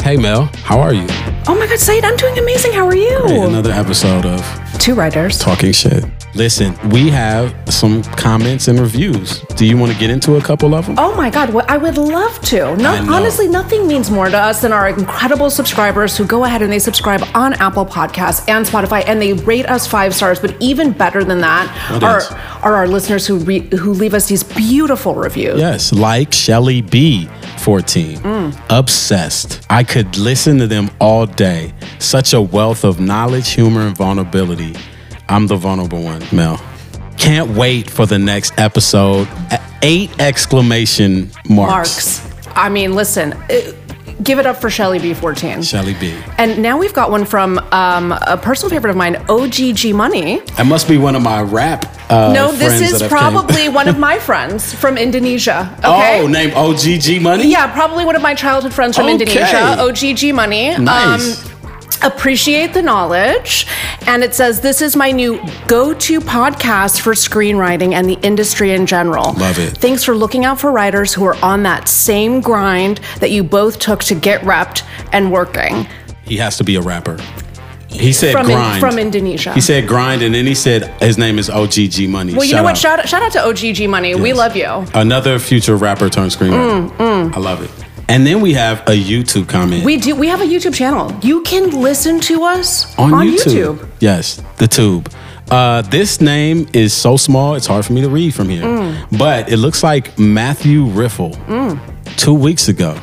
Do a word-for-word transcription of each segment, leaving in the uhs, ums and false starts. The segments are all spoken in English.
Hey, Mel. How are you? Oh my God, Saeed, I'm doing amazing. How are you? Hey, another episode of Two Writers Talking Shit. Listen, we have some comments and reviews. Do you want to get into a couple of them? Oh my God, well, I would love to. No, honestly, nothing means more to us than our incredible subscribers who go ahead and they subscribe on Apple Podcasts and Spotify, and they rate us five stars. But even better than that are, are our listeners who re, who leave us these beautiful reviews. Yes, like Shelly B fourteen. Mm. Obsessed. I could listen to them all day. Such a wealth of knowledge, humor, and vulnerability. I'm the vulnerable one, Mel. Can't wait for the next episode. Eight exclamation marks. Marks. I mean, listen, it, give it up for Shelly B fourteen. Shelly B. And now we've got one from um, a personal favorite of mine, O G G Money. That must be one of my rap uh, No, this friends is that probably one of my friends from Indonesia. Okay? Oh, named O G G Money? Yeah, probably one of my childhood friends from Okay. Indonesia, O G G Money. Nice. Um, appreciate the knowledge. And it says, this is my new go-to podcast for screenwriting and the industry in general. Love it. Thanks for looking out for writers who are on that same grind that you both took to get repped and working. He has to be a rapper. He said from grind. In, from Indonesia. He said grind, and then he said his name is O G G Money. Well, you shout know what? out. Shout, shout out to O G G Money. Yes. We love you. Another future rapper turned screenwriter. Mm, mm. I love it. And then we have a YouTube comment. We do. We have a YouTube channel. You can listen to us on, on YouTube. YouTube. Yes, the tube. Uh, this name is so small, it's hard for me to read from here. Mm. But it looks like Matthew Riffle mm. two weeks ago.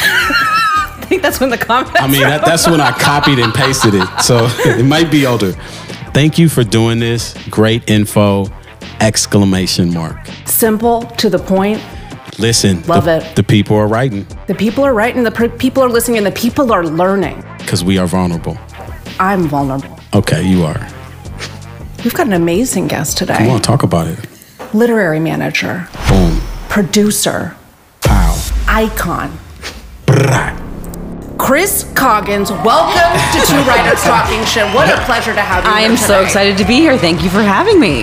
I think that's when the comment. I mean, that, that's when I copied and pasted it. So it might be older. Thank you for doing this. Great info! Exclamation mark. Simple, to the point. Listen, Love the, it. The people are writing. The people are writing, the per- people are listening, and the people are learning. Because we are vulnerable. I'm vulnerable. Okay, you are. We've got an amazing guest today. Come on, talk about it. Literary manager. Boom. Producer. Pow. Icon. Brrrah. Chris Coggins, welcome to Two Writers Talking Shit. What a pleasure to have you I here am today. so excited to be here. Thank you for having me.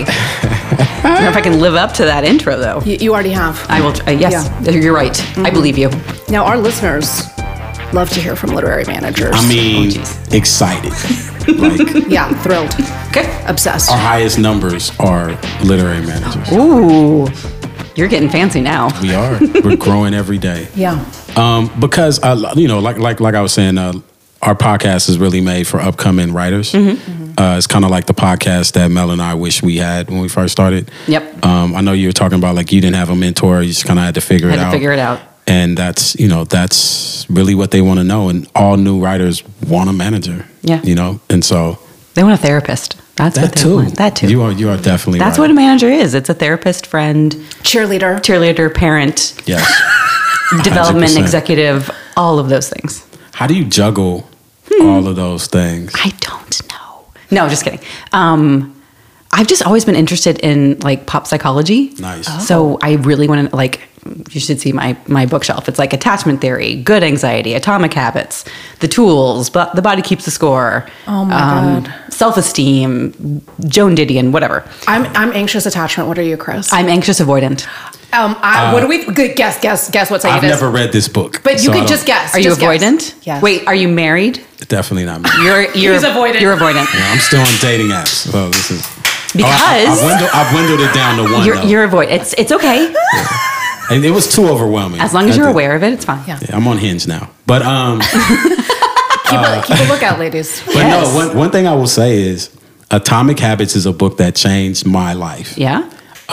I don't know if I can live up to that intro, though. You, you already have. I will. Uh, yes, Yeah. you're right. Mm-hmm. I believe you. Now, our listeners love to hear from literary managers. I mean, Oh, excited. Like, yeah, thrilled. Okay. Obsessed. our highest numbers are literary managers. Ooh, you're getting fancy now. We are. We're growing every day. Yeah. Um, because uh, you know, like like like I was saying, uh, our podcast is really made for upcoming writers. Mm-hmm. Mm-hmm. Uh, it's kind of like the podcast that Mel and I wish we had when we first started. Yep. Um, I know you were talking about like you didn't have a mentor; you just kind of had to figure Had it to out. figure it out. And that's you know that's really what they want to know. And all new writers want a manager. Yeah. You know, and so They want a therapist. That's that what they too. want. That too. You are you are definitely. That's right. what a manager is. It's a therapist, friend, Cheerleader. cheerleader, parent, Yes. development one hundred percent. executive, all of those things. How do you juggle all of those things? I don't know. No, just kidding. Um, I've just always been interested in like pop psychology. Nice. Oh. So I really want to like. You should see my my bookshelf. It's like attachment theory, good anxiety, atomic habits, the tools, but the body keeps the score. Oh my God. Self-esteem, Joan Didion, whatever. I'm I'm anxious attachment. What are you, Chris? I'm anxious avoidant. Um, I, what do we good, guess? Guess guess what Saeed I've is. never read this book, But you so I could don't- just guess. Are you just guess. avoidant? Yes. Wait, are you married? Definitely not me. You're you're He's avoidant. You're avoidant. Yeah, I'm still on dating apps. So this is Because oh, I, I, I dwindled, I dwindled it down to one. you're though. you're avoid. It's it's okay. And it was too overwhelming. As long as I you're think- aware of it, it's fine. Yeah. Yeah, I'm on Hinge now, but um, keep, a, keep a lookout, ladies. but Yes. no. One one thing I will say is, Atomic Habits is a book that changed my life. Yeah.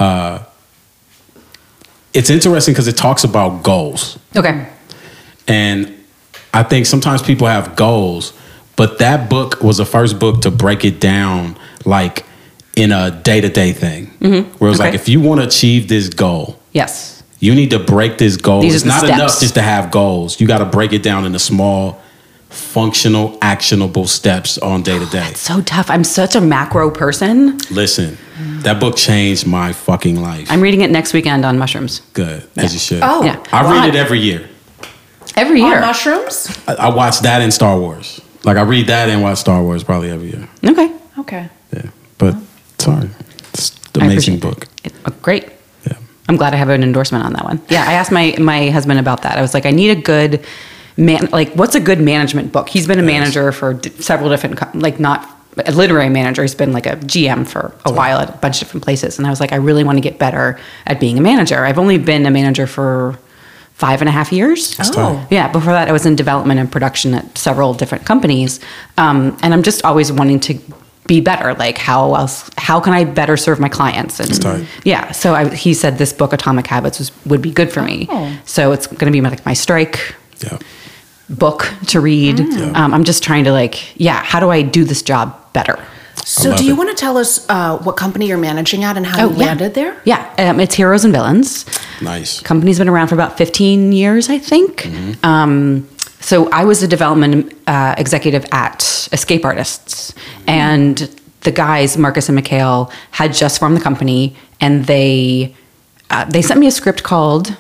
It's interesting because it talks about goals, Okay. and I think sometimes people have goals, but that book was the first book to break it down, like in a day to day thing, mm-hmm. where it was Okay. like, if you want to achieve this goal. Yes. You need to break this goal. These are It's the not steps. enough just to have goals. You got to break it down into small, functional, actionable steps on day to day. So tough. I'm such a macro person. Listen, that book changed my fucking life. I'm reading it next weekend on mushrooms. Good, as you should. Oh, Yeah. I wow. read it every year. Every On year. mushrooms? I, I watch that and Star Wars. Like I read that and watch Star Wars probably every year. Okay. Okay. Yeah, but sorry, it's an I amazing appreciate book. it. Oh, great. Yeah. I'm glad I have an endorsement on that one. Yeah, I asked my my husband about that. I was like, I need a good man, like what's a good management book? He's been a manager for d- several different, co- like not a literary manager. He's been like a G M for a while at a bunch of different places. And I was like, I really want to get better at being a manager. I've only been a manager for five and a half years. Oh. Yeah. Before that, I was in development and production at several different companies. Um, and I'm just always wanting to be better. Like how else, how can I better serve my clients? And That's tight. yeah. So I, he said this book, Atomic Habits, was, would be good for me. Oh. So it's going to be my, like my strike Yeah. book to read. Mm. Um, I'm just trying to like, yeah, how do I do this job better? So love do you it. want to tell us uh, what company you're managing at and how you Oh, yeah. landed there? Yeah. Um, it's Heroes and Villains. Nice. Company's been around for about fifteen years, I think. Mm-hmm. Um, so I was a development uh, executive at Escape Artists, and the guys, Marcus and Mikhail, had just formed the company, and they uh, they sent me a script called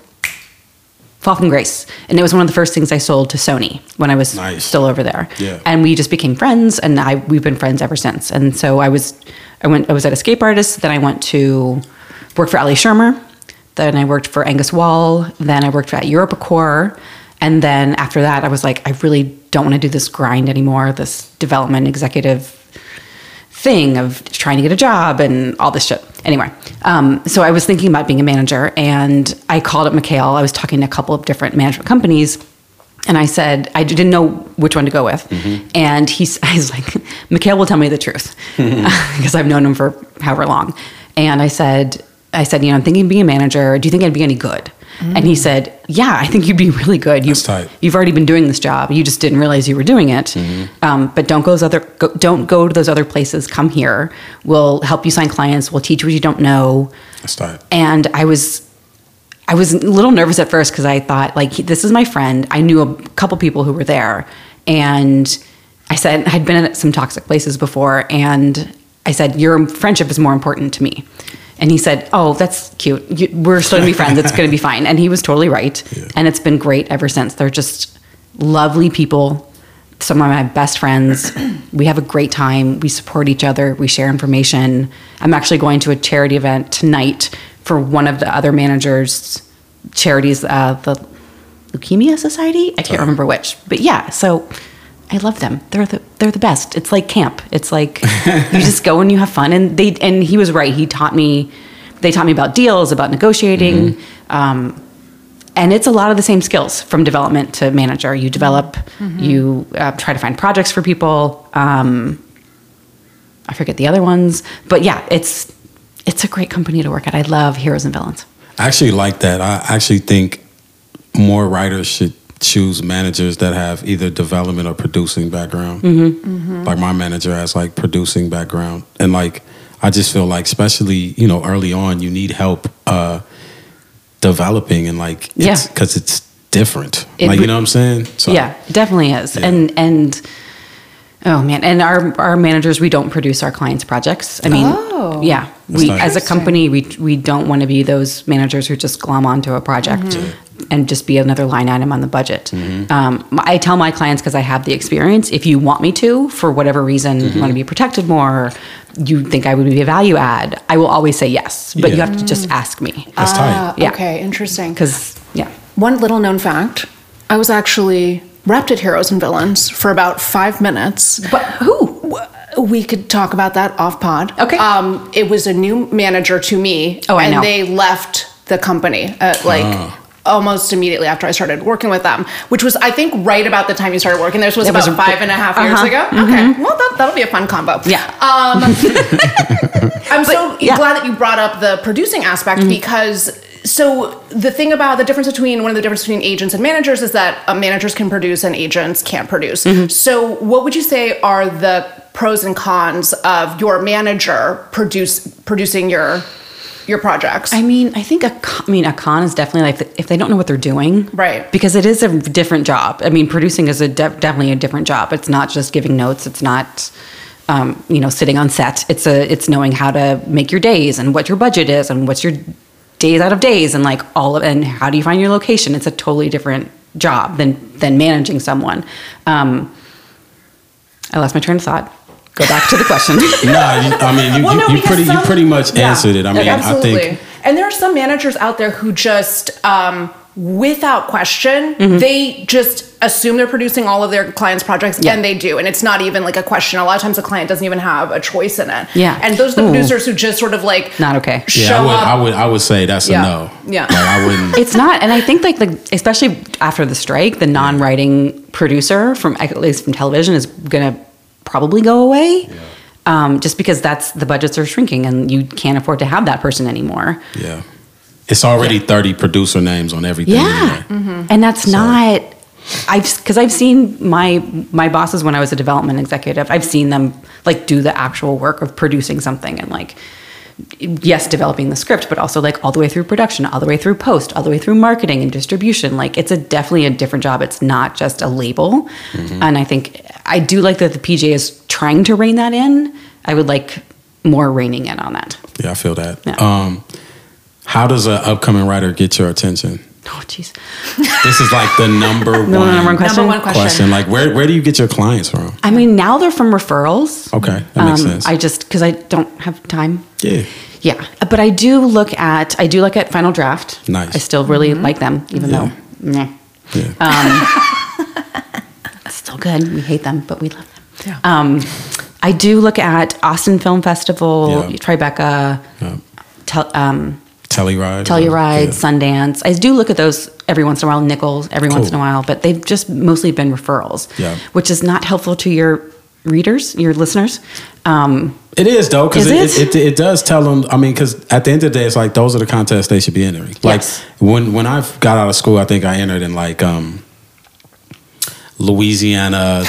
Fall from Grace, and it was one of the first things I sold to Sony when I was Nice. still over there. Yeah. And we just became friends, and I we've been friends ever since. And so I was I went I was at Escape Artists, then I went to work for Ali Shermer, then I worked for Angus Wall, then I worked at EuropaCore, and then after that I was like, I really don't want to do this grind anymore, this development executive thing of trying to get a job and all this shit. Anyway, um, so I was thinking about being a manager, and I called up Mikhail. I was talking to a couple of different management companies, and I said, I didn't know which one to go with. Mm-hmm. And he's, I was like, Mikhail will tell me the truth because I've known him for however long. And I said, I said, you know, I'm thinking of being a manager. Do you think I'd be any good? Mm. And he said, yeah, I think you'd be really good. You, That's tight. You've already been doing this job. You just didn't realize you were doing it. Mm-hmm. Um, but don't go those other, go, don't go to those other places. Come here. We'll help you sign clients. We'll teach you what you don't know. That's tight. And I was, I was a little nervous at first because I thought, like, this is my friend. I knew a couple people who were there, and I said I'd been at some toxic places before, and I said, your friendship is more important to me. And he said, oh, that's cute. You, we're still going to be friends. It's going to be fine. And he was totally right. Yeah. And it's been great ever since. They're just lovely people. Some of my best friends. We have a great time. We support each other. We share information. I'm actually going to a charity event tonight for one of the other managers' charities, uh, the Leukemia Society. I can't remember which. But yeah, so I love them. They're the they're the best. It's like camp. It's like you just go and you have fun. And they and he was right. He taught me. They taught me about deals, about negotiating, mm-hmm. um, and it's a lot of the same skills from development to manager. You develop. Mm-hmm. You uh, try to find projects for people. Um, I forget the other ones, but yeah, it's it's a great company to work at. I love Heroes and Villains. I actually like that. I actually think more writers should choose managers that have either development or producing background. Mm-hmm. Mm-hmm. Like my manager has like producing background, and like I just feel like, especially you know early on, you need help uh, developing and like it's, yeah, because it's different. It, like you know what I'm saying? So, yeah, it definitely is. Yeah. And and oh man, and our our managers, we don't produce our clients' projects. I mean, oh, yeah, we as a company, we we don't want to be those managers who just glom onto a project. Mm-hmm. And just be another line item on the budget. Mm-hmm. Um, I tell my clients, because I have the experience, if you want me to, for whatever reason, mm-hmm. you want to be protected more, you think I would be a value add, I will always say yes. But yeah. you have to just ask me. That's uh, tight. Yeah. Okay, interesting. Because, yeah. One little known fact, I was actually repped at Heroes and Villains for about five minutes. But who? We could talk about that off pod. Okay. Um, it was a new manager to me. Oh, I and know. And they left the company at like... Oh. Almost immediately after I started working with them, which was, I think, right about the time you started working. This was it about was, five and a half uh-huh. years ago. Mm-hmm. Okay, well, that, that'll be a fun combo. Yeah. Um, I'm but, so yeah. glad that you brought up the producing aspect mm-hmm. because, so the thing about the difference between, one of the differences between agents and managers is that uh, managers can produce and agents can't produce. Mm-hmm. So what would you say are the pros and cons of your manager produce producing your your projects? I mean, I think a con, I mean a con is definitely like if they don't know what they're doing, right? Because it is a different job. I mean, producing is a de- definitely a different job. It's not just giving notes. It's not, um, you know, sitting on set. It's a it's knowing how to make your days and what your budget is and what's your days out of days and like all of and how do you find your location. It's a totally different job than than managing someone. Um, I lost my train of thought. Go back to the question. no, I mean, you, well, no, you, you pretty some, you pretty much yeah, answered it. I mean, absolutely. I think. And there are some managers out there who just, um, without question, mm-hmm. they just assume they're producing all of their clients' projects, yeah. and they do. And it's not even like a question. A lot of times the client doesn't even have a choice in it. Yeah. And those are the Ooh. producers who just sort of like not okay. show yeah, I would, up. I would I would say that's yeah. a no. Yeah. Like, I wouldn't. It's not. And I think like the, especially after the strike, the non-writing producer from, at least from television, is going to probably go away. Yeah. Um, just because that's the budgets are shrinking and you can't afford to have that person anymore. Yeah. It's already yeah. thirty producer names on everything. Yeah. Mm-hmm. And that's so. not, I've, cause I've seen my, my bosses when I was a development executive, I've seen them like do the actual work of producing something and like, yes, developing the script, but also like all the way through production, all the way through post, all the way through marketing and distribution. Like it's a definitely a different job. It's not just a label. Mm-hmm. And I think I do like that the P G A is trying to rein that in. I would like more reining in on that. Yeah, I feel that. Yeah. Um, how does an upcoming writer get your attention? Oh, jeez. This is like the number one, the number one question. Number one question. question. Like, where where do you get your clients from? I mean, now they're from referrals. Okay, that makes um, sense. I just because I don't have time. Yeah. Yeah, but I do look at I do look at Final Draft. Nice. I still really mm-hmm. like them, even yeah. though, meh. Yeah. Um, it's still good. We hate them, but we love them. Yeah. Um, I do look at Austin Film Festival, Yeah. Tribeca, Yeah. tel, um, Telluride. Telluride, yeah. Sundance. I do look at those every once in a while, Nichols every Cool. once in a while, but they've just mostly been referrals, Yeah. which is not helpful to your readers, your listeners. Um, It is though, because it? Is It, it, it does tell them. I mean, because at the end of the day, it's like those are the contests they should be entering. Like Yes. when when I got out of school, I think I entered in like um, Louisiana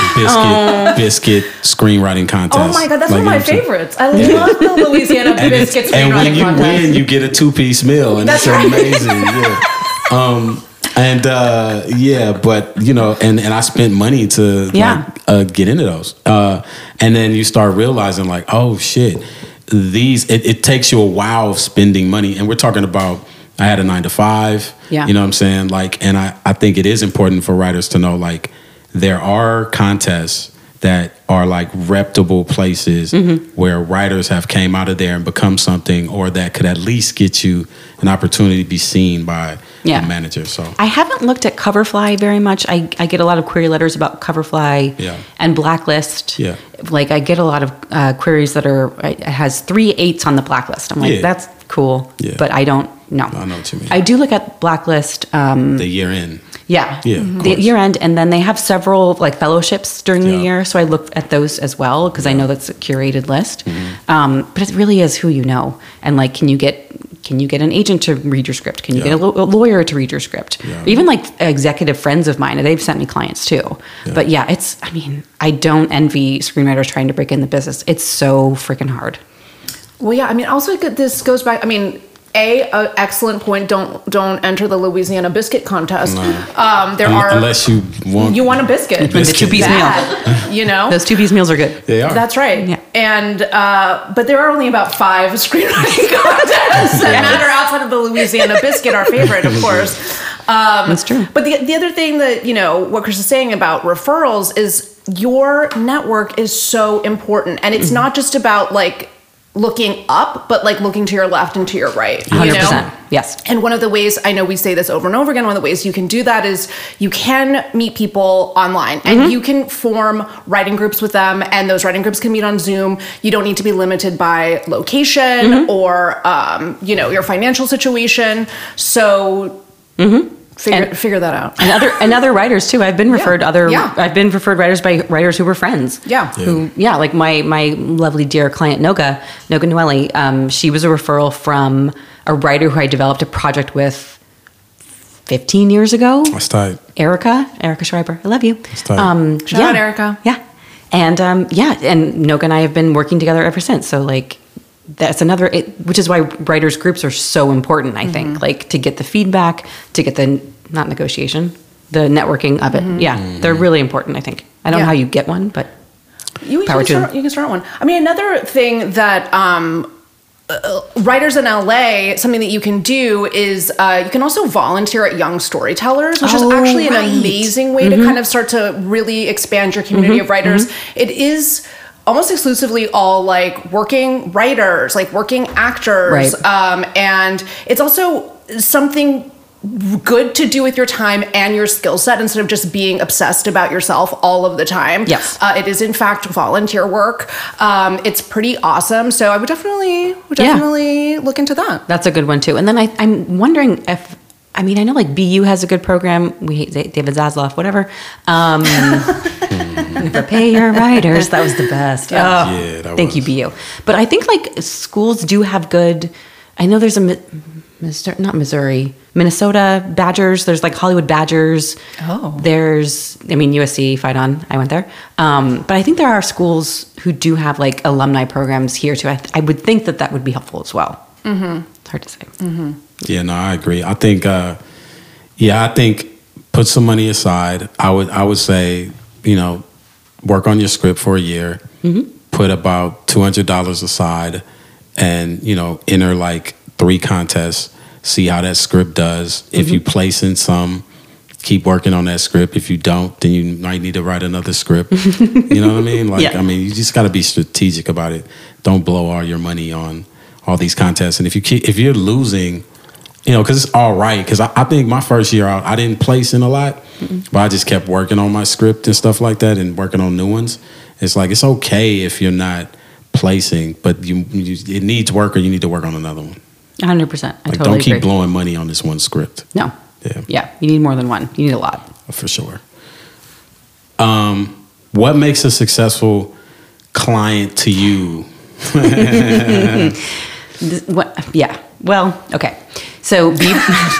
biscuit biscuit screenwriting contest. Oh my God, that's like, one of my you know what I'm saying? favorites. I love the Louisiana And, it's- biscuits and when screenwriting you contest. win, you get a two piece meal, and That's it's right. amazing. Yeah. Um, and uh, yeah, but you know, and, and I spent money to Yeah. like, uh, get into those, uh, and then you start realizing like, oh shit, these it, it takes you a while of spending money, and we're talking about. I had a nine to five. Yeah. You know what I'm saying? Like, and I, I think it is important for writers to know like there are contests that are like reputable places mm-hmm. where writers have came out of there and become something, or that could at least get you an opportunity to be seen by Yeah. a manager. So I haven't looked at Coverfly very much. I, I get a lot of query letters about Coverfly Yeah. and Blacklist. Yeah. Like I get a lot of uh, queries that are, it has three eights on the Blacklist. I'm like, Yeah. that's cool, Yeah. but I don't know. I know what you mean. I do look at Blacklist. Um, the year end. yeah. Yeah, of The course. year end. And then they have several like fellowships during the Yeah. year. So I look at those as well because I know that's a curated list. Mm-hmm. Um, but it really is who you know. And like, can you get, can you get an agent to read your script? Can you Yeah. get a, lo- a lawyer to read your script? Yeah. Even like executive friends of mine, they've sent me clients too. Yeah. But yeah, it's, I mean, I don't envy screenwriters trying to break in the business. It's so freaking hard. Well, yeah, I mean, also this goes back. I mean, a, a excellent point. Don't don't enter the Louisiana biscuit contest. No. Um, there Un- are unless you want you want a biscuit, The two-piece meal. Bad, you know. Those two-piece meals are good. they are. That's right. Yeah. And uh, but there are only about five screenwriting contests that matter outside of the Louisiana biscuit, our favorite, of course. Um, That's true. But the the other thing that, you know, what Chris is saying about referrals is your network is so important, and it's Mm-hmm. not just about like looking up, but like looking to your left and to your right. one hundred You percent. know? Yes. And one of the ways, I know we say this over and over again, one of the ways you can do that is you can meet people online and Mm-hmm. you can form writing groups with them, and those writing groups can meet on Zoom. You don't need to be limited by location Mm-hmm. or, um, you know, your financial situation. So Mm-hmm. figure, And- figure that out. And other and other writers too. I've been referred other. Yeah. I've been referred writers by writers who were friends. Yeah. Who yeah, like my my lovely dear client Noga Noga Noeli. Um, she was a referral from a writer who I developed a project with fifteen years ago. That's tight. Erica, Erica Schreiber. I love you. tight. Um, Shout yeah. out, Erica. Yeah. And um, yeah, and Noga and I have been working together ever since. So like. That's another, it, which is why writers groups are so important, I think, Mm-hmm. like to get the feedback, to get the, not negotiation, the networking of it. Mm-hmm. Yeah, they're really important, I think. I don't know Yeah. how you get one, but You, you, Power can to them. start, you can start one. I mean, another thing that um, uh, writers in L A, something that you can do is uh, you can also volunteer at Young Storytellers, which Oh, is actually an right. amazing way Mm-hmm. to kind of start to really expand your community of writers. It is almost exclusively all like working writers, like working actors. Right. Um, and it's also something good to do with your time and your skill set instead of just being obsessed about yourself all of the time. Yes. Uh, it is in fact volunteer work. Um, it's pretty awesome. So I would definitely, would definitely yeah. look into that. That's a good one too. And then I, I'm wondering if, I mean, I know like B U has a good program. We hate David Zaslav, whatever. Um, Pay your writers. That was the best. Yeah. Oh, Yeah, that thank was. you, B U. But I think like schools do have good, I know there's a, Mi- Mister not Missouri, Minnesota Badgers. There's like Hollywood Badgers. Oh. There's, I mean, U S C, fight on. I went there. Um, but I think there are schools who do have like alumni programs here too. I, th- I would think that that would be helpful as well. Mm-hmm. It's hard to say. Mm-hmm. Yeah, no, I agree. I think, uh, yeah, I think put some money aside. I would, I would say, you know, work on your script for a year. Mm-hmm. Put about two hundred dollars aside, and you know, enter like three contests. See how that script does. Mm-hmm. If you place in some, keep working on that script. If you don't, then you might need to write another script. You know what I mean? Like, Yeah. I mean, you just got to be strategic about it. Don't blow all your money on all these contests. And if you keep, if you're losing. You know, because it's all right. Because I, I think my first year out, I didn't place in a lot, mm-hmm. but I just kept working on my script and stuff like that, and working on new ones. It's like it's okay if you're not placing, but you, you it needs work, or you need to work on another one. one hundred percent. I Like, totally don't keep agree. blowing money on this one script. No. Yeah, Yeah. You need more than one. You need a lot. for sure. Um, what makes a successful client to you? This, what, yeah. Well, okay. So be,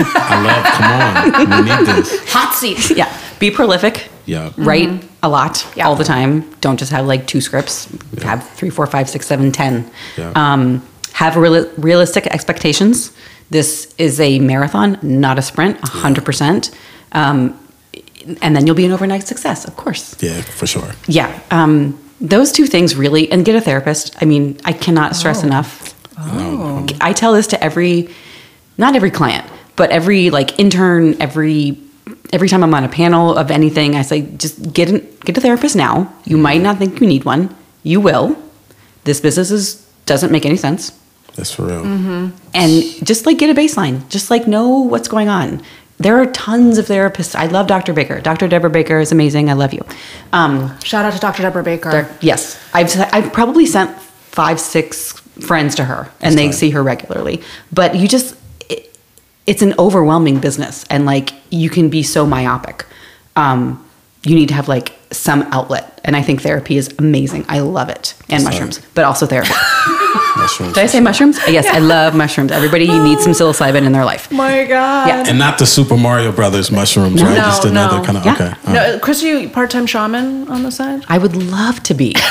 I love. Come on, we need this. Hot seat. yeah, be prolific. Yeah. Write a lot Yeah. all the time. Don't just have like two scripts. Yeah. Have three, four, five, six, seven, ten. Yeah. Um, have real, realistic expectations. This is a marathon, not a sprint. A hundred percent. Um, and then you'll be an overnight success, of course. Yeah, for sure. Yeah. Um, those two things really, and get a therapist. I mean, I cannot stress Oh. enough. Oh. I tell this to every, not every client, but every like intern, every every time I'm on a panel of anything, I say, just get an, get a therapist now. You might not think you need one. You will. This business is, doesn't make any sense. That's for real. And just like get a baseline. Just like know what's going on. There are tons of therapists. I love Doctor Baker. Doctor Deborah Baker is amazing. I love you. Um, Shout out to Doctor Deborah Baker. there- yes, I've I've probably sent five, six friends to her, and they tight. see her regularly. But you just, it, it's an overwhelming business, and like you can be so myopic. Um, you need to have like some outlet, and I think therapy is amazing. I love it, and That's mushrooms, tight. but also therapy. Mushrooms. Did I say mushrooms? Yes, I love mushrooms. Everybody needs some psilocybin in their life. My God. Yeah. And not the Super Mario Brothers mushrooms, right? No, Just another no. kind of Yeah. okay. all right. No, Chris, are you part-time shaman on the side? I would love to be.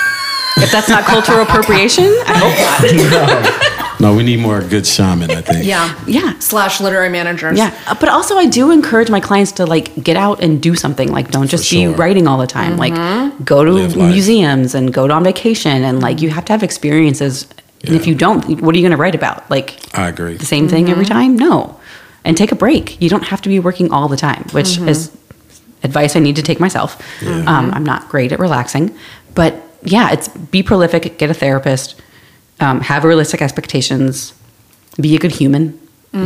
If that's not cultural appropriation, I hope not. No, we need more good shaman, I think. Yeah. Yeah. Slash literary managers. Yeah, uh, but also I do encourage my clients to like get out and do something. Like, don't just sure. be writing all the time. Like, go to Live life. museums and go to on vacation, and like you have to have experiences. And if Yeah. you don't, what are you going to write about? Like I agree. the same thing every time? No, and take a break. You don't have to be working all the time, which is advice I need to take myself. Um, I'm not great at relaxing, but yeah, it's be prolific, get a therapist, um, have realistic expectations, be a good human,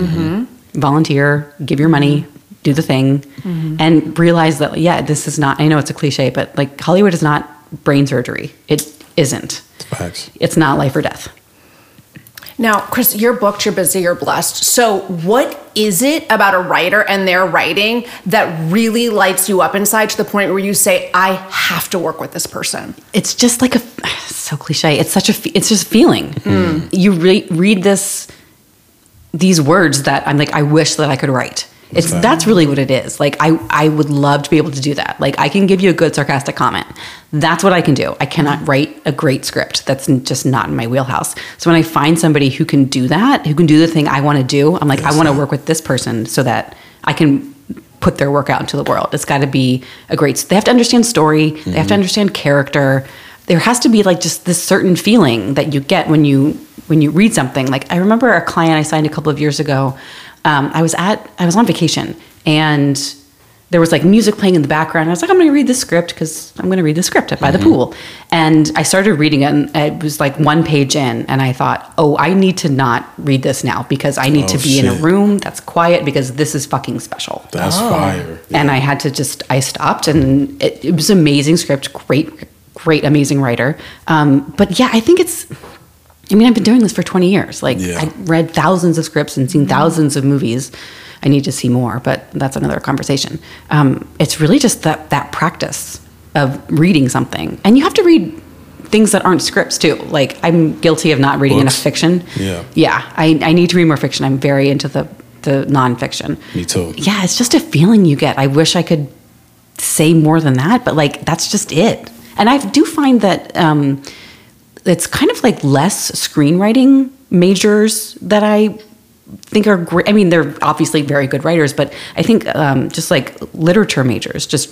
volunteer, give your money, do the thing, and realize that, yeah, this is not, I know it's a cliche, but like Hollywood is not brain surgery. It isn't. Facts. It's not life or death. Now, Chris, you're booked, you're busy, you're blessed. So what is it about a writer and their writing that really lights you up inside to the point where you say, I have to work with this person? It's just like a, so cliche. It's such a, fe- it's just feeling. You re- read this, these words that I'm like, I wish that I could write. It's, Okay. that's really what it is. Like, I, I would love to be able to do that. Like, I can give you a good sarcastic comment. That's what I can do. I cannot write a great script. That's n- just not in my wheelhouse. So when I find somebody who can do that, who can do the thing I want to do, I'm like, Yes, I want to sir. work with this person so that I can put their work out into the world. It's got to be a great, they have to understand story. They have to understand character. There has to be like just this certain feeling that you get when you, when you read something. Like, I remember a client I signed a couple of years ago. Um, I was at, I was on vacation, and there was like music playing in the background. I was like, I'm going to read this script because I'm going to read the script by mm-hmm. the pool. And I started reading it, and it was like one page in, and I thought, oh, I need to not read this now because I need oh, to be shit. in a room that's quiet because this is fucking special. That's oh. fire. Yeah. And I had to just, I stopped, and it, it was an amazing script, great, great, amazing writer. Um, but yeah, I think it's, I mean, I've been doing this for twenty years. Like yeah. I read thousands of scripts and seen thousands of movies. I need to see more, but that's another conversation. Um, it's really just that that practice of reading something. And you have to read things that aren't scripts too. Like I'm guilty of not reading Books. enough fiction. Yeah. Yeah. I, I need to read more fiction. I'm very into the, the nonfiction. Me too. Yeah. It's just a feeling you get. I wish I could say more than that, but like, that's just it. And I do find that um, it's kind of like less screenwriting majors that I think are great. I mean, they're obviously very good writers, but I think um, just like literature majors, just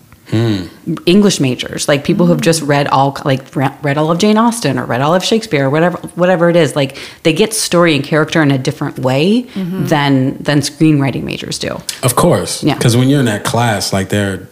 mm. English majors, like people who've just read all, like read all of Jane Austen or read all of Shakespeare or whatever, whatever it is. Like they get story and character in a different way mm-hmm. than than screenwriting majors do. Of course, yeah. Because when you're in that class, like they're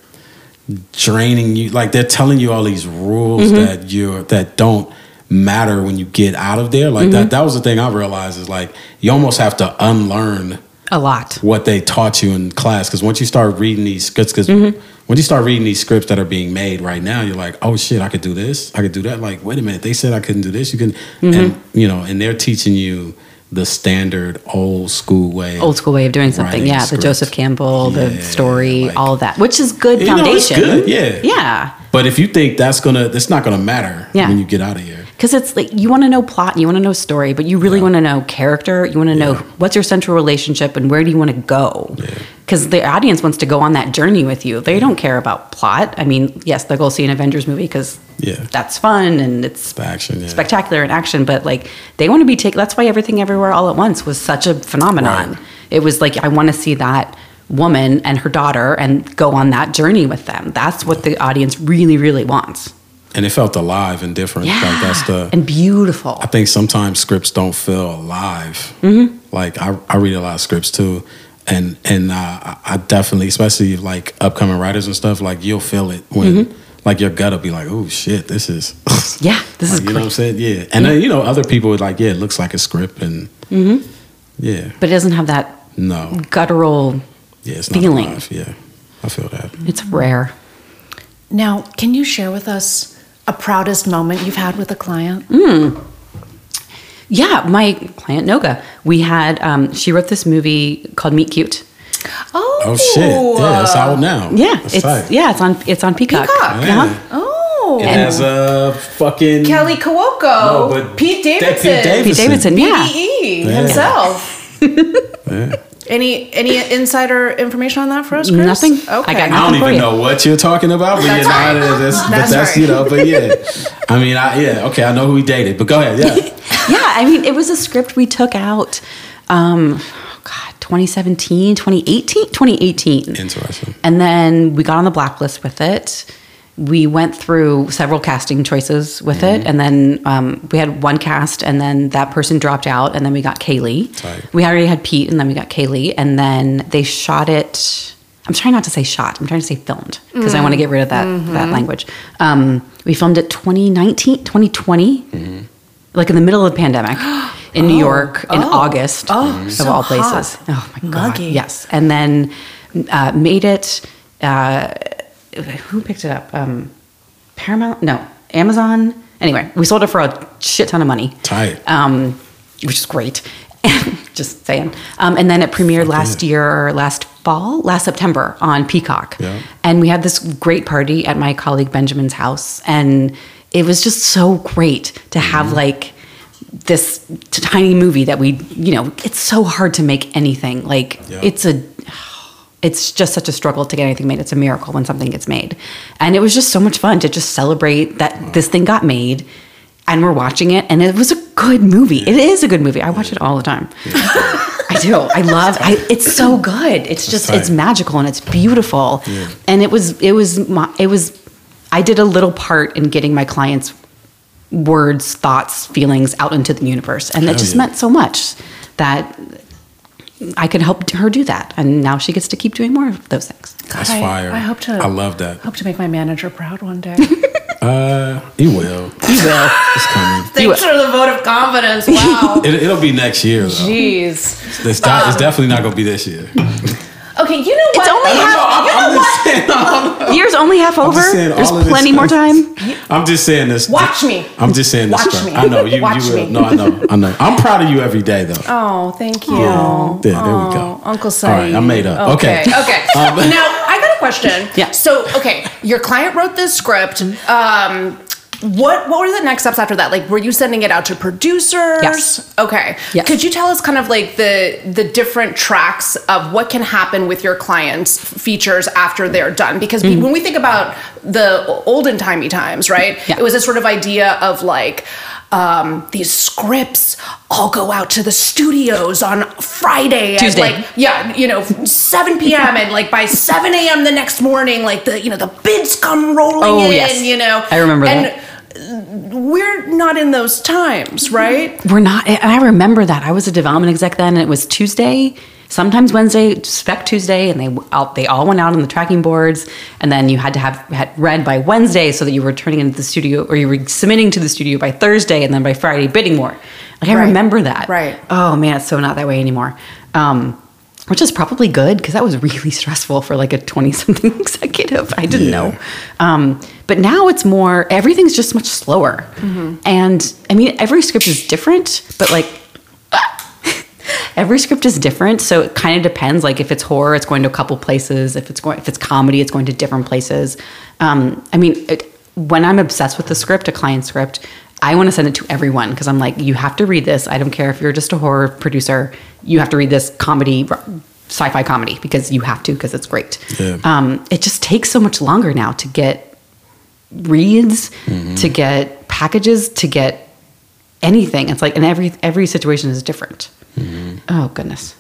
draining you, like they're telling you all these rules mm-hmm. that you that don't matter when you get out of there. Like mm-hmm. that that was the thing I realized is like you almost have to unlearn a lot what they taught you in class, because once you start reading these scripts, because mm-hmm. when you start reading these scripts that are being made right now, you're like, oh shit, I could do this, I could do that. Like, wait a minute, they said I couldn't do this. You can, mm-hmm. and you know, and they're teaching you the standard old school way, old school way of doing something. Yeah, scripts. The Joseph Campbell, yeah, the story, like, all of that, which is good foundation. You know, it's good, yeah, yeah. But if you think that's gonna, that's not gonna matter yeah. when you get out of here. Because it's like you want to know plot and you want to know story, but you really yeah. want to know character. You want to know yeah. what's your central relationship and where do you want to go. Because yeah. the audience wants to go on that journey with you. They don't care about plot. I mean, yes, they'll go see an Avengers movie because yeah. that's fun and it's the action, yeah. spectacular in action. But like they want to be taken. That's why Everything Everywhere All at Once was such a phenomenon. Right. It was like I want to see that woman and her daughter and go on that journey with them. That's what the audience really, really wants. And it felt alive and different. Yeah, like that's the, and beautiful. I think sometimes scripts don't feel alive. Mm-hmm. Like I, I read a lot of scripts too, and and uh, I definitely, especially like upcoming writers and stuff, like you'll feel it when mm-hmm. like your gut will be like, oh shit, this is yeah, this like, is you great. know what I'm saying? Yeah, and yeah. then you know other people would like, yeah, it looks like a script, and mm-hmm. yeah, but it doesn't have that no guttural yeah, it's feeling. Not alive. Yeah, I feel that. It's rare. Now, can you share with us a proudest moment you've had with a client? Mm. Yeah, my client Noga. We had um, she wrote this movie called Meet Cute. Oh, oh shit! Yeah, it's out now. Yeah, That's it's tight. yeah, it's on it's on Peacock. Peacock. Yeah. Uh-huh. Oh, it has a uh, fucking Kelly Cuoco, no, but Pete Davidson, Pete Davidson, Pete Davidson, yeah, B D E yeah. himself. yeah. Any any insider information on that for us, Chris? Nothing. Okay. I got I don't nothing for even you. know what you're talking about, but That's you know, right. that's, That's but that's right. you know, but yeah. I mean, I yeah, okay, I know who he dated, but go ahead, yeah. Yeah, I mean, it was a script we took out, um, oh God, twenty seventeen, twenty eighteen, twenty eighteen. Interesting. And then we got on the blacklist with it. We went through several casting choices with mm-hmm. it, and then um, we had one cast, and then that person dropped out, and then we got Kaylee. Tight. We already had Pete, and then we got Kaylee, and then they shot it. I'm trying not to say shot. I'm trying to say filmed because mm-hmm. I want to get rid of that mm-hmm. that language. Um, we filmed it twenty nineteen, twenty twenty, mm-hmm. like in the middle of the pandemic in oh. New York in oh. August oh, of so all places. Hot. Oh my God! Muggy. Yes, and then uh, made it. Uh, Who picked it up? Um, Paramount? No, Amazon. Anyway, we sold it for a shit ton of money. Tight. Um, which is great. Just saying. Um, and then it premiered Fuck last yeah. year, last fall, last September on Peacock. Yeah. And we had this great party at my colleague Benjamin's house. And it was just so great to have mm-hmm. like this tiny movie that we, you know, it's so hard to make anything. Like yeah. it's a... It's just such a struggle to get anything made. It's a miracle when something gets made. And it was just so much fun to just celebrate that this thing got made and we're watching it and it was a good movie. Yeah. It is a good movie. I watch it all the time. Yeah. I do. I love I it's so good. It's just it's magical and it's beautiful. Yeah. And it was it was my, it was I did a little part in getting my clients' words, thoughts, feelings out into the universe. And that just yeah. meant so much that I could help her do that. And now she gets to keep doing more of those things. That's I, fire. I hope to. I love that. Hope to make my manager proud one day. Uh, you will. You will. It's coming. Thanks for the vote of confidence. Wow. It, it'll be next year, though. Jeez. It's, not, it's definitely not going to be this year. Okay, you know what? It's only No, half. I'm, I'm just saying, I'm, Year's only half over. just saying There's all of this plenty more stuff. time. I'm just saying this. Watch me. I'm just saying this. Watch stuff. me. I know you. Watch you will. me. No, I know. I know. I'm proud of you every day, though. Oh, thank you. Yeah, there, there we go. Oh, Uncle Saeed. All right, I made up. Okay. Okay. Okay. Um, now I got a question. Yeah. So, okay, your client wrote this script. Um, what what were the next steps after that? Like, were you sending it out to producers? Yes. Okay. Yes. Could you tell us kind of like the the different tracks of what can happen with your clients' features after they're done? Because Mm-hmm. when we think about the olden timey times, right? Yeah. It was a sort of idea of like. Um, these scripts all go out to the studios on Friday Tuesday. at like yeah, you know, seven p.m. and like by seven a.m. the next morning, like the you know the bids come rolling Oh, in, yes. you know. I remember and that. we're not in those times, right? We're not. And I remember that. I was a development exec then, and it was Tuesday, sometimes Wednesday, Spec Tuesday, and they all, they all went out on the tracking boards, and then you had to have had read by Wednesday so that you were turning into the studio, or you were submitting to the studio by Thursday, and then by Friday bidding more. Like I Right. remember that. Right. Oh man, it's so not that way anymore. Um, which is probably good because that was really stressful for like a twenty-something executive. I didn't Yeah. know. Um, but now it's more, everything's just much slower. And I mean, every script is different, but like, every script is different. So it kind of depends. Like if it's horror, it's going to a couple places. If it's going, if it's comedy, it's going to different places. Um, I mean, it, when I'm obsessed with the script, a client script, I want to send it to everyone because I'm like, you have to read this. I don't care if you're just a horror producer. You have to read this comedy, sci-fi comedy because you have to because it's great. Yeah. Um, it just takes so much longer now to get reads, mm-hmm. to get packages, to get anything. It's like, and every every situation is different. Mm-hmm. Oh goodness.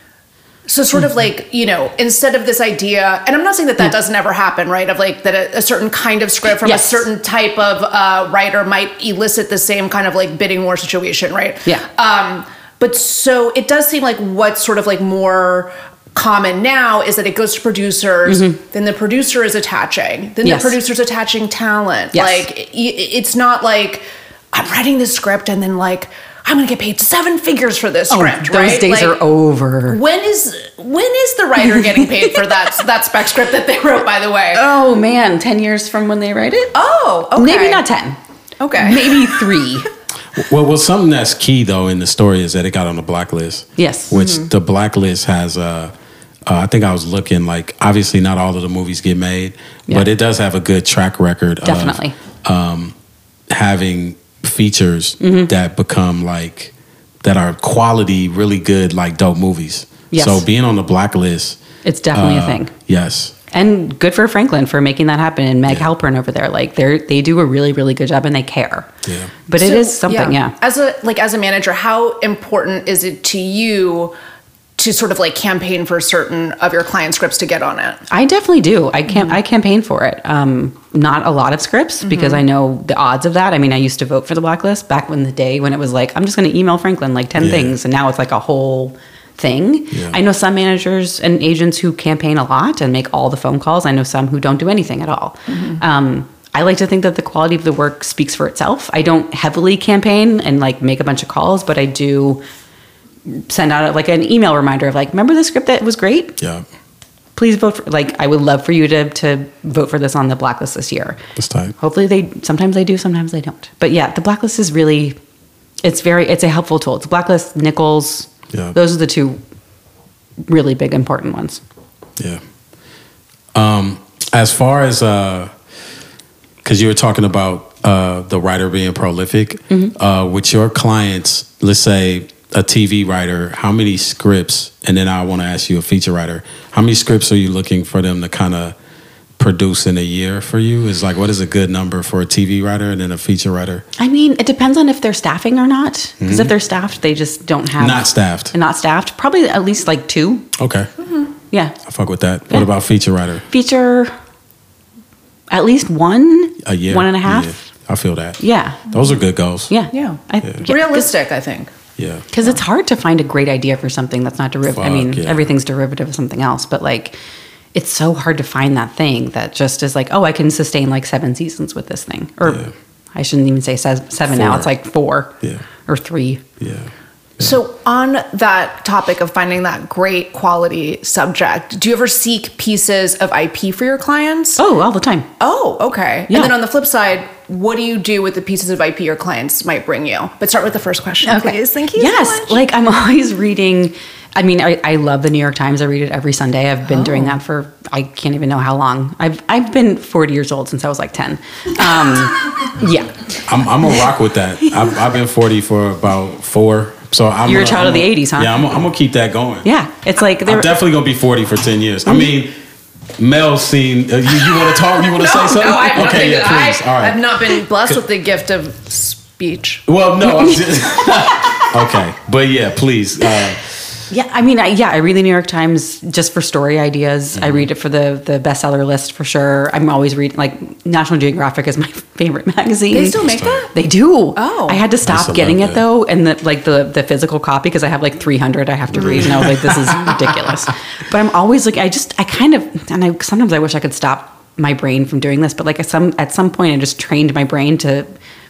So sort of like, you know, instead of this idea, and I'm not saying that that doesn't ever happen, right? Of like that a, a certain kind of script from Yes. a certain type of uh, writer might elicit the same kind of like bidding war situation, right? Yeah. Um, but so it does seem like what's sort of like more common now is that it goes to producers, mm-hmm. then the producer is attaching, then Yes. the producer's attaching talent. Yes. Like it, it's not like I'm writing this script and then like I'm going to get paid seven figures for this Oh, script, those right? days Like, are over. when is when is the writer getting paid for that that spec script that they wrote? By the way, Oh man, ten years from when they write it? oh, okay. Maybe not ten. Okay, Maybe three. Well, well, something that's key though in the story is that it got on the blacklist. Yes. Which Mm-hmm. the blacklist has. Uh, uh, I think I was looking like obviously not all of the movies get made, Yeah. but it does have a good track record. Definitely. Of, um, having features Mm-hmm. that become like that are quality, really good, like dope movies. Yes. So being on the blacklist, It's definitely uh, a thing. Yes. And good for Franklin for making that happen, and Meg Yeah. Halpern over there. Like they they do a really really good job, and they care. Yeah. But it So, is something, yeah. As a like as a manager, how important is it to you to sort of like campaign for certain of your client scripts to get on it? I definitely do. I can I campaign for it. Um, not a lot of scripts because I know the odds of that. I mean, I used to vote for the blacklist back in the day when it was like I'm just going to email Franklin like ten Yeah. things, and now it's like a whole thing. Yeah. I know some managers and agents who campaign a lot and make all the phone calls. I know some who don't do anything at all. Um, I like to think that the quality of the work speaks for itself. I don't heavily campaign and like make a bunch of calls, but I do send out like an email reminder of like, remember the script that was great? Yeah. Please vote for, like, I would love for you to to vote for this on the blacklist this year. That's tight. Hopefully they, sometimes they do, sometimes they don't. But yeah, the blacklist is really, it's very, it's a helpful tool. It's blacklist, Nichols. Yeah. Those are the two really big important ones. Yeah. Um, as far as, uh, cause you were talking about, uh, the writer being prolific, Mm-hmm. uh, with your clients, let's say a T V writer, how many scripts, and then I want to ask you a feature writer, how many scripts are you looking for them to kind of produce in a year for you? Is like, what is a good number for a T V writer and then a feature writer? I mean, it depends on if they're staffing or not. Because if they're staffed, they just don't have. Not staffed. Not staffed. Probably at least like two. Okay. Yeah. I fuck with that. Yeah. What about feature writer? Feature, at least one. A year. One and a half. Yeah, I feel that. Yeah. Those are good goals. Yeah. Yeah. I, Yeah. yeah. Realistic, I think. Yeah. Because it's hard to find a great idea for something that's not derivative. I mean, yeah. everything's derivative of something else, but like, it's so hard to find that thing that just is like, oh, I can sustain like seven seasons with this thing. Or Yeah. I shouldn't even say se- seven Four. now. It's like four Yeah. or three. Yeah. So on that topic of finding that great quality subject, do you ever seek pieces of I P for your clients? Oh, all the time. Oh, okay. Yeah. And then on the flip side, what do you do with the pieces of I P your clients might bring you? But start with the first question, please. Thank you Yes. so much. Like I'm always reading. I mean, I, I love the New York Times. I read it every Sunday. I've been Oh. doing that for, I can't even know how long. I've I've been forty years old since I was like ten. Um, yeah. I'm, I'm gonna rock with that. I've, I've been forty for about four. So I'm You're a gonna- child I'm of the gonna- eighties, huh? Yeah, I'm, I'm gonna keep that going. Yeah. It's like, I'm they're definitely gonna be forty for ten years. I mean, Mel's seen. Uh, you you want to talk? You want to say something? No, I've okay, yeah, nothing- please. I, All right. I've not been blessed with the gift of speech. Well, no, I'm just. Okay, but yeah, please. Uh, Yeah, I mean, I, yeah, I read the New York Times just for story ideas. I read it for the the bestseller list for sure. I'm always reading, like, National Geographic is my favorite magazine. They still make that? They do. Oh. I had to I stop still getting love it that. though, and the like the the physical copy because I have like three hundred I have to read, and I was like, this is ridiculous. But I'm always like, I just, I kind of, and I sometimes I wish I could stop my brain from doing this, but like at some at some point I just trained my brain to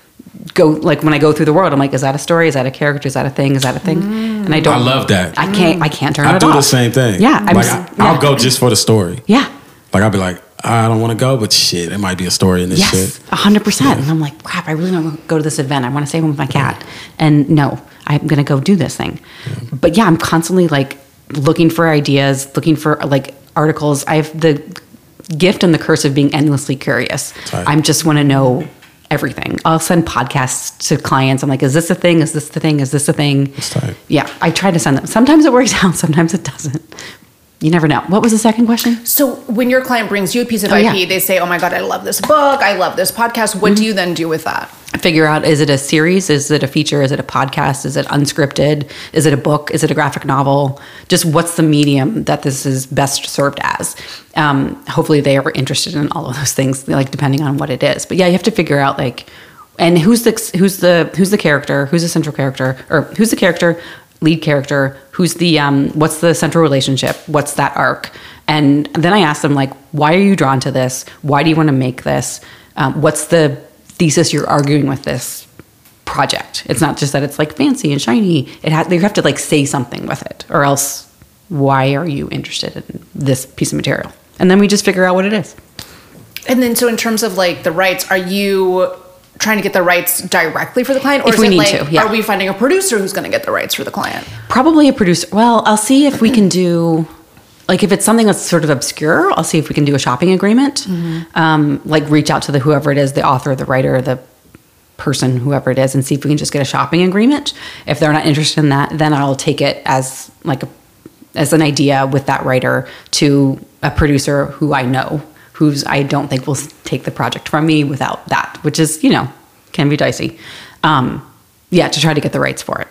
go, like when I go through the world, I'm like, is that a story? Is that a character? Is that a thing? Is that a thing? And I don't. I love that. I can't. I can't turn I it do off. the same thing. Yeah, I'm like s- I, I'll yeah. go just for the story. Yeah. Like I'll be like, I don't want to go, but shit, it might be a story in this Yes. shit. A hundred percent. And I'm like, crap. I really want to go to this event. I want to stay home with my cat. And no, I'm gonna go do this thing. But yeah, I'm constantly like looking for ideas, looking for like articles. I have the gift and the curse of being endlessly curious. Right. I just want to know everything. I'll send podcasts to clients. I'm like, is this a thing? Is this the thing? Is this a thing? It's tight. Yeah, I try to send them. Sometimes it works out. Sometimes it doesn't. You never know. What was the second question? So when your client brings you a piece of Oh, I P, yeah. they say, oh my God, I love this book. I love this podcast. What do you then do with that? Figure out, is it a series? Is it a feature? Is it a podcast? Is it unscripted? Is it a book? Is it a graphic novel? Just what's the medium that this is best served as? Um, hopefully they are interested in all of those things, like depending on what it is. But yeah, you have to figure out like, and who's the who's the who's the character? Who's the central character? Or who's the character? Lead character? Who's the um? What's the central relationship? What's that arc? And then I ask them like, why are you drawn to this? Why do you want to make this? Um, what's the thesis you're arguing with this project? It's not just that it's like fancy and shiny. It has, you have to like say something with it, or else why are you interested in this piece of material? And then we just figure out what it is. And then, so in terms of like the rights, are you trying to get the rights directly for the client? Or If is we it need like, to, yeah. are we finding a producer who's going to get the rights for the client? Probably a producer. Well, I'll see if we can do, like, if it's something that's sort of obscure, I'll see if we can do a shopping agreement. Um, like, reach out to the whoever it is, the author, the writer, the person, whoever it is, and see if we can just get a shopping agreement. If they're not interested in that, then I'll take it as like a, as an idea with that writer to a producer who I know, who's I don't think will take the project from me without that, which is, you know, can be dicey. Um, yeah, to try to get the rights for it.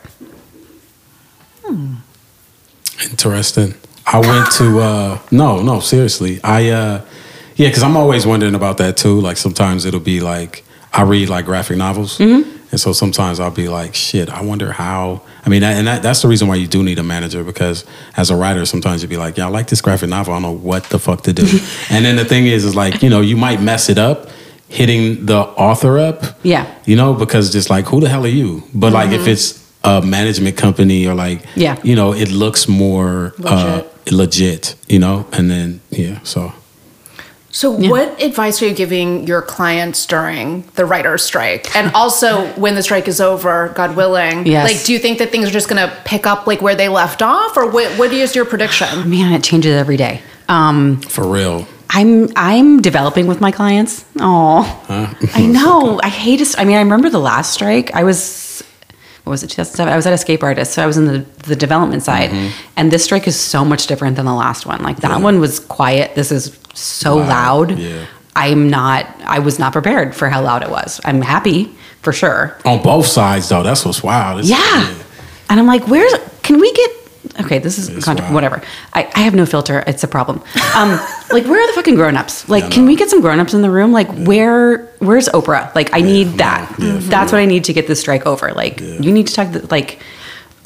Interesting. I went to uh no, no, seriously. I uh yeah, because I'm always wondering about that too. Like sometimes it'll be like I read like graphic novels. Mm-hmm. And so sometimes I'll be like, shit, I wonder how. I mean, that, and that, that's the reason why you do need a manager, because as a writer, sometimes you'll be like, yeah, I like this graphic novel. I don't know what the fuck to do. And then the thing is, is like, you know, you might mess it up hitting the author up. Yeah. You know, because just like, who the hell are you? But like if it's a management company or like, Yeah. you know, it looks more uh, Legit. legit, you know? And then, yeah, so. So Yeah. what advice are you giving your clients during the writer's strike? And also when the strike is over, God willing, Yes. like, do you think that things are just going to pick up like where they left off? Or what, what is your prediction? Man, it changes every day. Um, For real. I'm I'm developing with my clients. Oh, I know. I hate it. I mean, I remember the last strike. I was, what was it, two thousand seven? I was at Escape Artist, so I was in the, the development side. And this strike is so much different than the last one. Like that Yeah. one was quiet. This is so Wow. loud. Yeah. I'm not, I was not prepared for how loud it was. I'm happy for sure. On both sides, though, that's what's wild. It's- Yeah. And I'm like, where's, can we get, okay, this is It's content, wild. whatever. I, I have no filter. It's a problem. Um, like, where are the fucking grown-ups? Like, Yeah, can no. we get some grown-ups in the room? Like, where, where's Oprah? Like, I need that. no. Yeah, for That's what I need to get this strike over. Like, Yeah. you need to talk, the, like,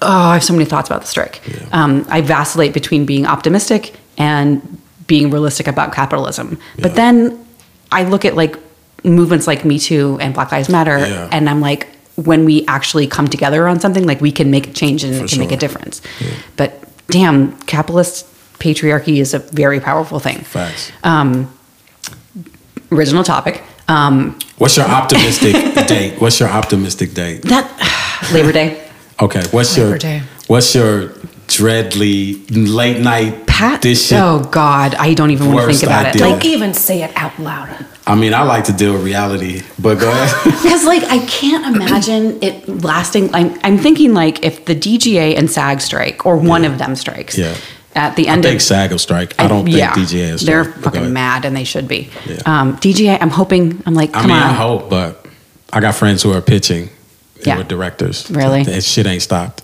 oh, I have so many thoughts about the strike. Yeah. Um, I vacillate between being optimistic and being realistic about capitalism. Yeah. But then I look at like movements like Me Too and Black Lives Matter, Yeah. and I'm like, when we actually come together on something, like we can make a change and For it can make a sure. difference. Yeah. But damn, capitalist patriarchy is a very powerful thing. Facts. Um, original topic. Um, What's your optimistic date? What's your optimistic date? that Labor Day. Okay. What's Labor your Day. What's your dreadly late night Pat. this shit? Oh God, I don't even want to Worst think about idea. it. Don't Like, even say it out loud. I mean, I like to deal with reality, but go ahead. because like I can't imagine it lasting. I'm, I'm thinking like if the D G A and SAG strike, or one Yeah. of them strikes, Yeah. at the I end think of SAG will strike. I don't think D G A will strike. they're but go fucking ahead. mad, and they should be. Yeah. Um, D G A, I'm hoping. I'm like, I come mean, on. I hope, but I got friends who are pitching. Who Yeah. are directors. Really? That shit ain't stopped.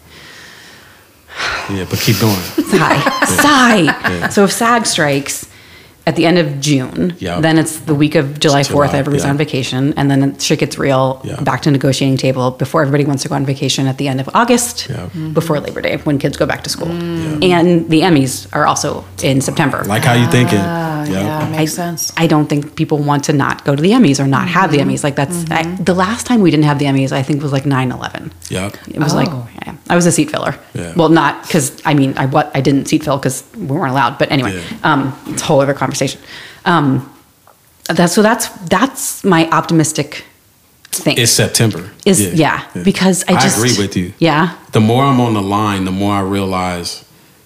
Yeah, but keep going. Sigh, sigh. So if SAG strikes at the end of June, Yeah. then it's the week of July It's fourth. July, Everybody's yeah. on vacation, and then shit gets real. Yeah. Back to negotiating table before everybody wants to go on vacation at the end of August, Yeah. before Labor Day when kids go back to school. Yeah. And the Emmys are also in September. Like how you thinking? Ah, yeah, I, makes sense. I don't think people want to not go to the Emmys or not have the Emmys. Like that's I, the last time we didn't have the Emmys, I think was like nine eleven. Yep. It was Oh. like, yeah, I was a seat filler. Yeah. Well, not because I mean, I what I didn't seat fill because we weren't allowed. But anyway, Yeah. um, it's a whole other conversation. Um, that's so that's that's my optimistic thing. It's September. Is yeah, because I just agree with you. Yeah, The more I'm on the line, the more I realize,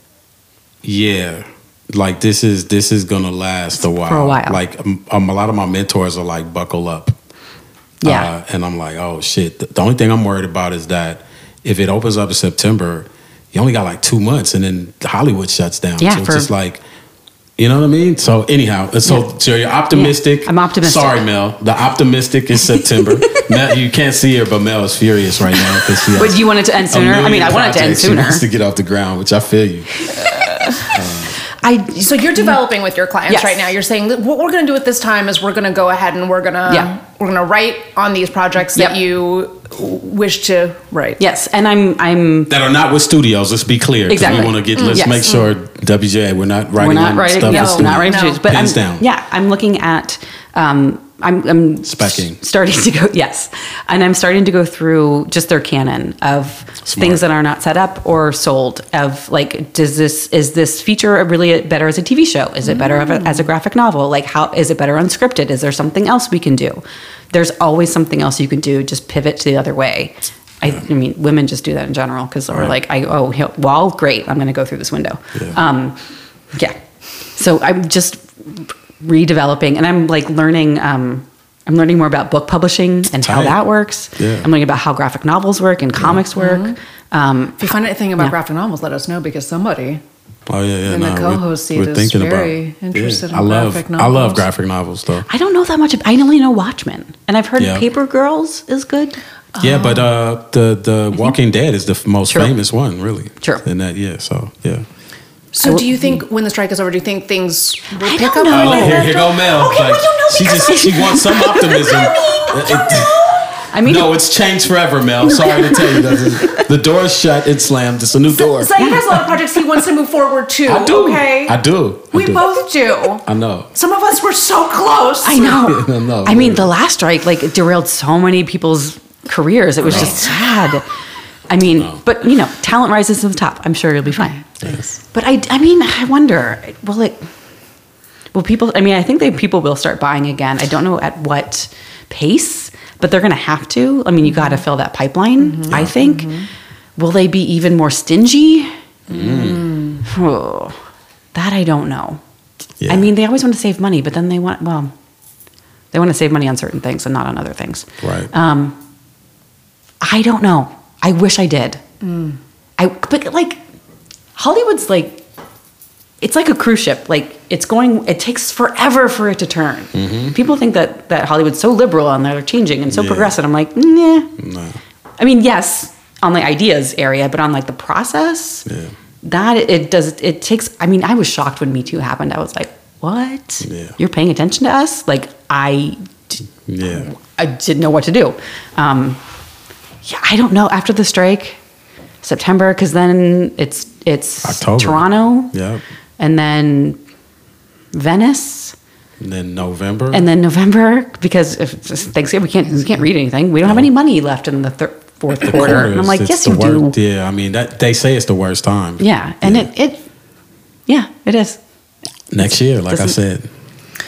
yeah, like this is this is gonna last a while. For a while. Like um, um, a lot of my mentors are like, buckle up. yeah, Uh, and I'm like, oh shit. The, the only thing I'm worried about is that if it opens up in September, you only got like two months, and then Hollywood shuts down. Yeah, so it's for- just like. You know what I mean? So anyhow, so, Yeah. so you're optimistic. Yeah, I'm optimistic. Sorry, Mel. The optimistic is September. Mel, you can't see her, but Mel is furious right now because she has But you want it to end a sooner? I mean, million I want it to end projects she sooner. wants to get off the ground, which I feel you. I So you're developing with your clients Yes. right now. You're saying that what we're going to do at this time is we're going to go ahead and we're going to Yeah. we're going to write on these projects that Yep. you wish to write. yes, and I'm I'm That are not with studios. Let's be clear. 'cause Exactly. We want to get. Let's Yes. make sure W J. We're not writing we're not on writing stuff. no, with studios. not writing No. studios, but Pens I'm, down. yeah, I'm looking at um, I'm, I'm Speccing. starting to go yes, and I'm starting to go through just their canon of things that are not set up or sold. Of like, does this is this feature really better as a T V show? Is it better of a, as a graphic novel? Like, how is it better unscripted? Is there something else we can do? There's always something else you can do. Just pivot to the other way. I, I mean, women just do that in general because we're Right. like, I oh he- well, great, I'm going to go through this window. Yeah. Um, yeah. So I'm just redeveloping, and I'm like learning. Um, I'm learning more about book publishing and how Tight. that works. Yeah. I'm learning about how graphic novels work and comics work. Um, If you find anything about Yeah. graphic novels, let us know because somebody Oh yeah, yeah. in the no, co-host seat we're, we're is thinking very about, interested in I love, graphic I love novels. graphic novels though. I don't know that much. I only know Watchmen, and I've heard Yeah. Paper Girls is good. Yeah, but uh, the the Walking Dead is the f- most True. famous one, really. True. In that, yeah. So yeah. So I do you will- think when the strike is over, do you think things will I pick don't up? know. a Oh, little here, bit? here go Mel. Okay, well, you know, she because just I- she wants some optimism. I mean, No, it's changed forever, Mel. Sorry to tell you that. The door is shut. It's slammed. It's a new door. Zach has a lot of projects he wants to move forward too. I do. Okay. I do. I We do. both do. I know. Some of us were so close. I know. I know. I mean, the last strike like it derailed so many people's careers. It was just sad. I mean, but you know, talent rises to the top. I'm sure you'll be fine. Yes. But I, I mean, I wonder, will it, will people, I mean, I think they, people will start buying again. I don't know at what pace, but they're going to have to. I mean, you got to fill that pipeline, I think. Will they be even more stingy? Mm. Oh, that I don't know. Yeah. I mean, they always want to save money, but then they want, well, they want to save money on certain things and not on other things. Right. Um, I don't know. I wish I did. I but like Hollywood's like it's like a cruise ship. Like it's going. It takes forever for it to turn. People think that that Hollywood's so liberal and they're changing and so Yeah. progressive. I'm like, nah. No. I mean, yes, on the ideas area, but on like the process, Yeah. that it does. It takes. I mean, I was shocked when Me Too happened. I was like, what? Yeah. You're paying attention to us? Like I. Yeah. I didn't know what to do. Um, yeah, I don't know. After the strike, September, because then it's it's October. Toronto. Yep. And then Venice. And then November. And then November, because if it's Thanksgiving, we can't we can't read anything. We don't have any money left in the thir- fourth The quarter. quarters, And I'm like, it's yes, the you do. wor- Yeah, I mean, that they say it's the worst time. Yeah, and Yeah. it it yeah, it is. Next year, like I Doesn't- said.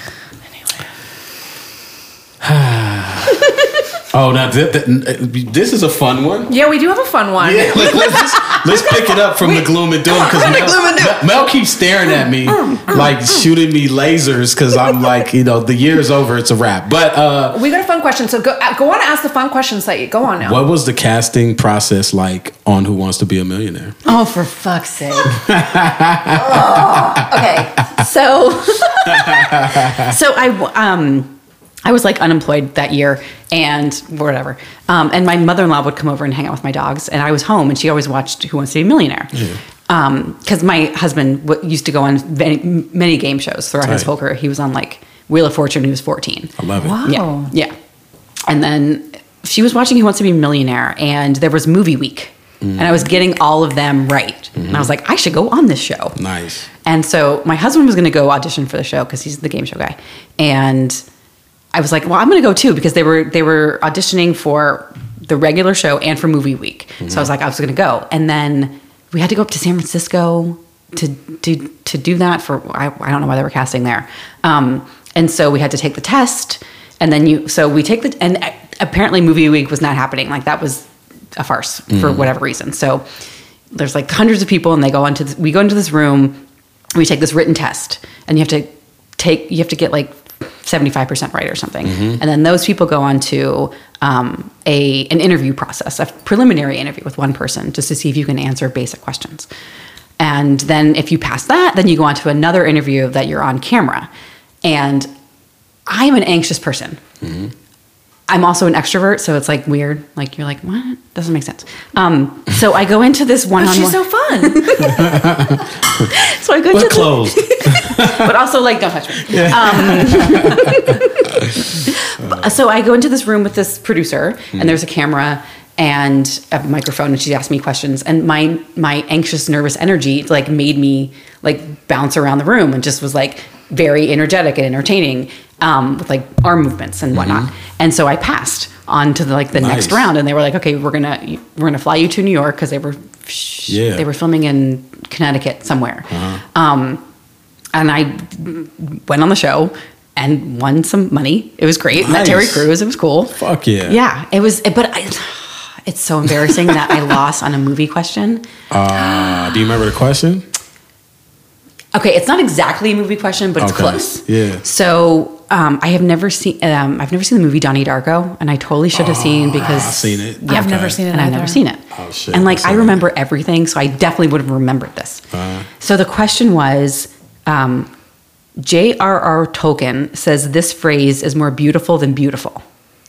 Oh, now th- th- this is a fun one. Yeah, we do have a fun one. Yeah, let, let's, let's pick it up from the gloom and doom because Mel, Mel, Mel keeps staring at me like shooting me lasers because I'm like, you know, the year's over, it's a wrap. But uh, We got a fun question, so go uh, go on and ask the fun questions that you go on now. what was the casting process like on Who Wants to Be a Millionaire? Oh, for fuck's sake. Oh, okay. So So I w- um I was like unemployed that year and whatever. Um, and my mother-in-law would come over and hang out with my dogs, and I was home, and she always watched Who Wants to Be a Millionaire. Yeah. Because my husband w- used to go on many, many game shows throughout his Right. whole career. He was on like Wheel of Fortune when he was fourteen. I love it. Wow. Yeah, yeah. And then she was watching Who Wants to Be a Millionaire, and there was movie week, and I was getting all of them right. And I was like, I should go on this show. Nice. And so my husband was going to go audition for the show because he's the game show guy, and I was like, well, I'm going to go too because they were they were auditioning for the regular show and for movie week. So I was like, I was going to go, and then we had to go up to San Francisco to do to do that for I, I don't know why they were casting there. Um, and so we had to take the test, and then you so we take the and apparently movie week was not happening. Like that was a farce for whatever reason. So there's like hundreds of people, and they go into this, we go into this room, we take this written test, and you have to take you have to get like seventy-five percent right or something. And then those people go on to um, a an interview process, a preliminary interview with one person just to see if you can answer basic questions. And then if you pass that, then you go on to another interview that you're on camera. And I'm an anxious person. I'm also an extrovert, so it's like weird. Like you're like, what? Doesn't make sense. Um, so I go into this one-on-one. She's so fun. So I go But into closed. the, but also like don't touch me. Um, so I go into this room with this producer, and there's a camera and a microphone, and she asked me questions, and my my anxious, nervous energy like made me like bounce around the room, and just was like very energetic and entertaining um, with like arm movements and whatnot. And so I passed on to the, like the Nice. next round, and they were like, okay, we're gonna we're gonna fly you to New York because they were Yeah. they were filming in Connecticut somewhere. Um, and I went on the show and won some money. It was great. Met Terry Nice. Crews. It was cool. Fuck yeah. Yeah, it was. But I, it's so embarrassing that I lost on a movie question. Uh, do you remember the question? Okay, it's not exactly a movie question, but it's Okay. close. Yeah. So um, I have never seen. Um, I've never seen the movie Donnie Darko, and I totally should have seen because I've seen it. Yeah, I've never seen it and I've either. never seen it. Oh, shit. And like I've I seen it. remember everything, so I definitely would have remembered this. Uh-huh. So the question was, um, J R R Tolkien says this phrase is more beautiful than beautiful.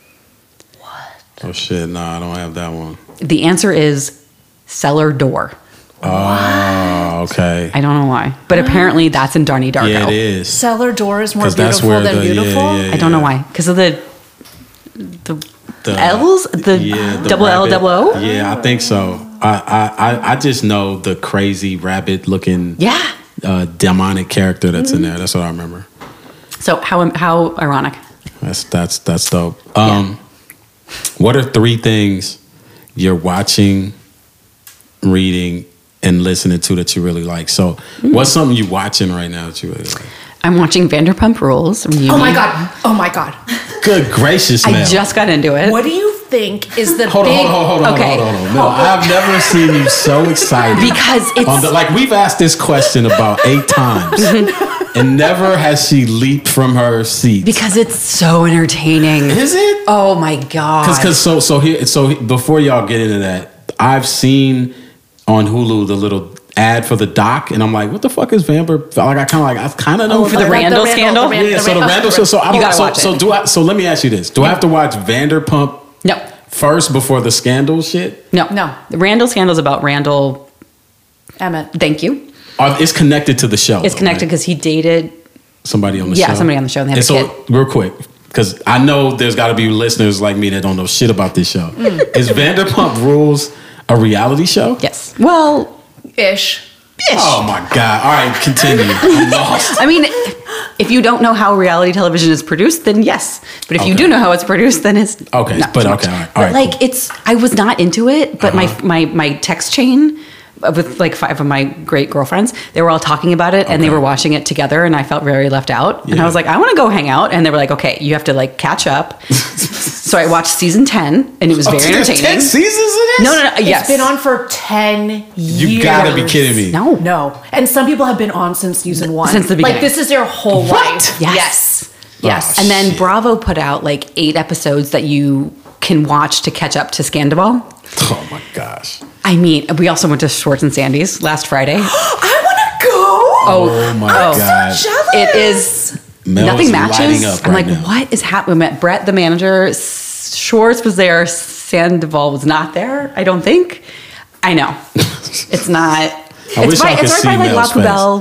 Oh shit, no, I don't have that one. The answer is cellar door. Oh, okay. I don't know why, but apparently that's in Donnie Darko. Yeah, it is. Cellar door is more 'Cause that's beautiful where than the- yeah, beautiful. yeah, I don't know why, because of the the, The- L's, the Yeah, the double L, rabbit. double O. Yeah, I think so. I, I, I, I just know the crazy rabbit looking Yeah. uh, demonic character that's in there. That's what I remember. So how how ironic. That's that's that's dope. Um, What are three things you're watching, reading, and listening to that you really like? So, what's something you're watching right now that you really like? I'm watching Vanderpump Rules. Oh my god! Oh my god! Good gracious, I Mel. just got into it. What do you think is the Hold on, big? hold on, hold on, Okay. hold on, hold on. Mel, I've never seen you so excited. Because it's On the, like we've asked this question about eight times, and never has she leaped from her seat. because it's so entertaining. Is it? Oh my god. Because because so so here so before y'all get into that, I've seen on Hulu the little ad for the doc, and I'm like, what the fuck is Vanderpump? Like I kind of like I kind of know Oh, for the like, Randall the Randall- scandal? the Randall- Yeah, so the Randall- Randall. So, so I You don't. gotta So, watch it. so do I? So let me ask you this: do I have to watch Vanderpump No. first before the scandal shit? No. No. The Randall scandal's about Randall. Emmett. Thank you. Or it's connected to the show. It's though, connected right? because he dated. somebody on the Yeah, show. somebody on the show, and they have and a so, real quick, because I know there's got to be listeners like me that don't know shit about this show. Mm. Is Vanderpump Rules A reality show? Yes. Well, Ish. ish. Oh my God. All right, continue. I'm lost. I mean, if you don't know how reality television is produced, then yes. But if you Okay. do know how it's produced, then it's Okay, not but so much. okay, all right, But all right, like cool. it's, I was not into it. But Uh-huh. my my my text chain with like five of my great girlfriends, they were all talking about it and they Okay. were watching it together, and I felt very left out. And Yeah. I was like, I want to go hang out, and they were like, okay, you have to like catch up. So I watched season ten, and it was very Oh, there's entertaining. ten seasons of this? No, no, no. Yes, It's been on for ten years. You gotta be kidding me. No, No. And some people have been on since season one. Since the beginning. Like, this is their whole What? life. Yes. Yes. Yes. Oh, And then shit. Bravo put out like eight episodes that you can watch to catch up to Scandival. Oh my gosh. I mean, we also went to Schwartz and Sandy's last Friday. I want to go. Oh my oh. God. So jealous. It is Mel nothing is matches. lighting up I'm right like, now. what is happening? We met Brett, the manager. S- Schwartz was there. Sandoval was not there. I don't think. I know. It's not. I it's wish by, I could it's right see by like La Mel's face. Poubelle,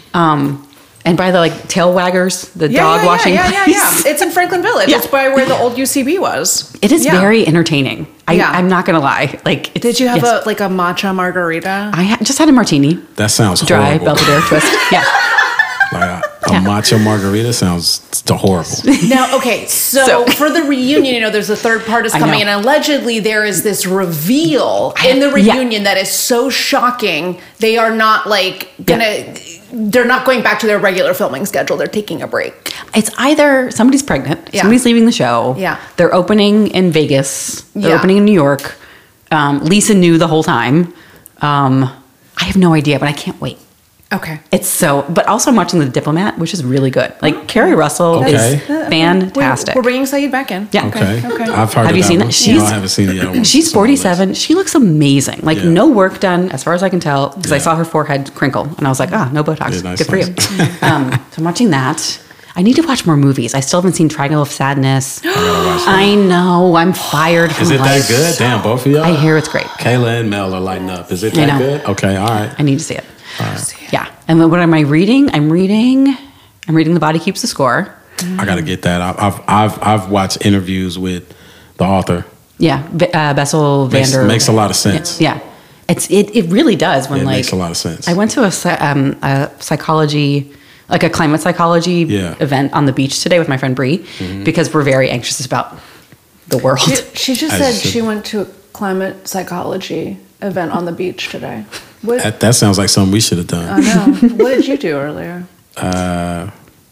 um, and by the like tail waggers, the yeah, dog yeah, washing. Yeah, yeah, yeah, place. yeah. It's in Franklin Village. Yeah. It's by where the old U C B was. It is Yeah. very entertaining. I, Yeah. I'm not gonna lie. Like, it's, Did you have yes. a like a matcha margarita? I ha- just had a martini, That sounds dry horrible. Belvedere twist. Yeah. Like a, a Yeah. matcha margarita sounds st- horrible. Now, okay, so, So- for the reunion, you know, there's a third part is I coming, know. and allegedly there is this reveal I- in the yeah. reunion that is so shocking. They are not like gonna. They're not going back to their regular filming schedule. They're taking a break. It's either somebody's pregnant, Yeah. somebody's leaving the show. Yeah. They're opening in Vegas. They're Yeah. opening in New York. Um, Lisa knew the whole time. Um, I have no idea, but I can't wait. Okay. It's so, but also I'm watching The Diplomat, which is really good. Like Carrie Russell Okay. is fantastic. We're, we're bringing Saeed back in. Yeah. Okay. Okay. I've heard Have of you that seen one. it? She's- no, I haven't seen it yet. She's forty-seven. She looks amazing. Like Yeah. no work done, as far as I can tell, because I Yeah. saw her forehead crinkle, and I was like, ah, no Botox. Yeah, nice, Good for nice. you. um, so I'm watching that. I need to watch more movies. I still haven't seen Triangle of Sadness. I gotta watch that. I know. I'm fired from Is it that life. good? Damn, both of y'all? I hear it's great. Kayla and Mel are lighting up. Is it I that know. good? Okay, all right. I need to see it. Yeah. And then what am I reading? I'm reading. I'm reading The Body Keeps the Score. I gotta get that. I- I've I've I've watched interviews with the author. Yeah, V- uh, Bessel Makes, Vander. makes a lot of sense. Yeah, it's it. It really does. When It like makes a lot of sense. I went to a, psy- um, a psychology, like a climate psychology Yeah. Mm-hmm. event on the beach today with my friend Bree, because we're very anxious about the world. She, she just I said should- she went to a climate psychology event on the beach today. What? That, that sounds like something we should have done. I know. What did you do earlier? Uh,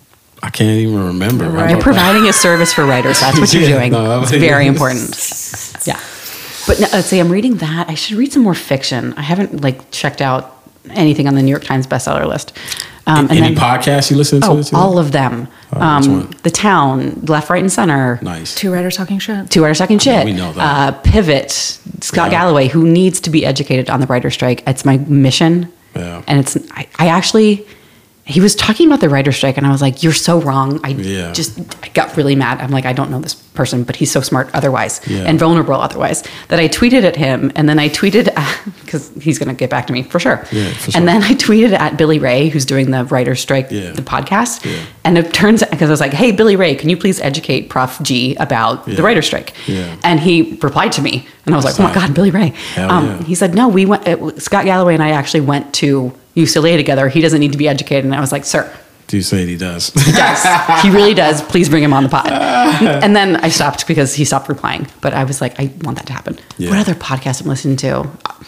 I can't even remember. Right. You're providing a service for writers. That's what you're Yeah, doing. no, it's I- very important. Yeah. But no, let's see, I'm reading that. I should read some more fiction. I haven't like checked out anything on the New York Times bestseller list. Um, and Any then, podcasts you listen to? oh, too? all of them. Oh, which um, one? The Town, Left, Right, and Center. Nice. Two writers talking shit. Two Writers Talking Shit. we know that. Uh, Pivot, Scott Yeah. Galloway, who needs to be educated on the writer's strike. It's my mission. Yeah. And it's, I, I actually, he was talking about the writer's strike, and I was like, you're so wrong. I Yeah. just I got really mad. I'm like, I don't know this person, but he's so smart otherwise Yeah. and vulnerable otherwise that I tweeted at him. And then I tweeted, because he's going to get back to me for sure. Yeah, for sure. And then I tweeted at Billy Ray, who's doing the writer's strike, Yeah. the podcast. Yeah. And it turns out, because I was like, hey, Billy Ray, can you please educate Prof G about Yeah. the writer's strike? Yeah. And he replied to me, and I was like, oh my That's God, Billy Ray. Hell Um, yeah. He said, no, we went, uh, Scott Galloway and I actually went to U C L A together. He doesn't need to be educated. And I was like, sir, Do you say he does? he does. He really does. Please bring him on the pod. And then I stopped because he stopped replying. But I was like, I want that to happen. Yeah. What other podcast I'm listening to?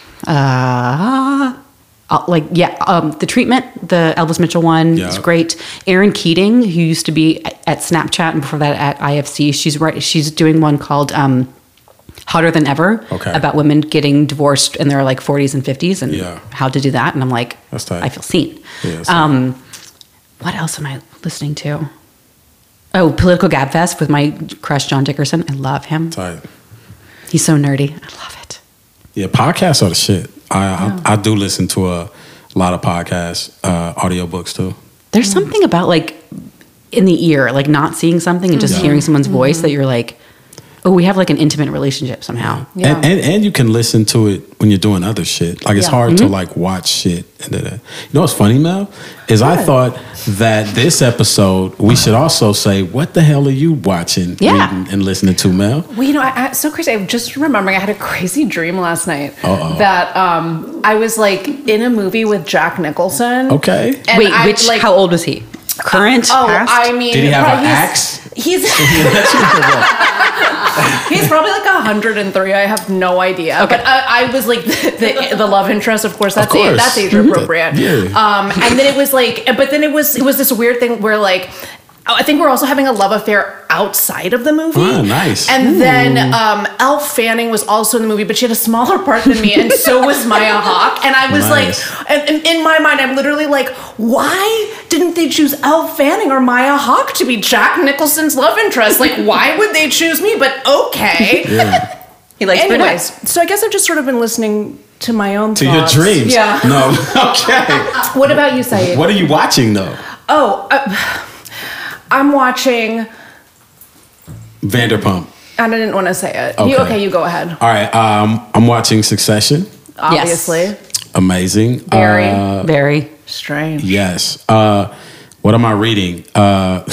Uh, uh, like, yeah, um, The Treatment, the Elvis Mitchell one Yeah. is great. Erin Keating, who used to be at, at Snapchat and before that at I F C, she's right. She's doing one called um, Hotter Than Ever Okay. about women getting divorced in their like forties and fifties and Yeah. how to do that. And I'm like, That's tight. I feel seen. Yeah, that's um, what else am I listening to? Oh, Political Gabfest with my crush John Dickerson. I love him. Tight. He's so nerdy. I love it. Yeah, podcasts are the shit. I I, I do listen to a lot of podcasts, uh, audiobooks too. There's something about like in the ear, like not seeing something and just Yeah. hearing someone's voice that you're like, oh, we have like an intimate relationship somehow. Yeah. And, and and you can listen to it when you're doing other shit. Like it's Yeah. hard Mm-hmm. to like watch shit. And da, da. You know what's funny, Mel? Is I thought that this episode we should also say, what the hell are you watching, Yeah. reading, and listening to, Mel? Well, you know, I, I, so crazy. I'm just remembering I had a crazy dream last night Uh-oh. that um, I was like in a movie with Jack Nicholson. Okay. And Wait, I, which, like, how old was he? Current? Oh, past? I mean, Did he have probably an he's- axe? He's he's probably like one hundred three. I have no idea. Okay. But I, I was like the, the the love interest. Of course, that's Of course. age, that's age appropriate. Yeah. Um, and then it was like, but then it was it was this weird thing where like. I think we're also having a love affair outside of the movie. Ah, nice. And then um, Elle Fanning was also in the movie, but she had a smaller part than me, and so was Maya Hawke. And I was Nice. like, and, and in my mind, I'm literally like, why didn't they choose Elle Fanning or Maya Hawke to be Jack Nicholson's love interest? Like, why would they choose me? But okay. Yeah. He likes Anyways, brunettes. so I guess I've just sort of been listening to my own To thoughts. your dreams. Yeah. No. Okay. What about you, Saeed? What are you watching though? Oh, uh, I'm watching. Vanderpump. I didn't want to say it. Okay. You, okay, you go ahead. All right. Um, I'm watching Succession. Obviously. Amazing. Very. Uh, Very. Strange. yes. Uh, what am I reading? Uh,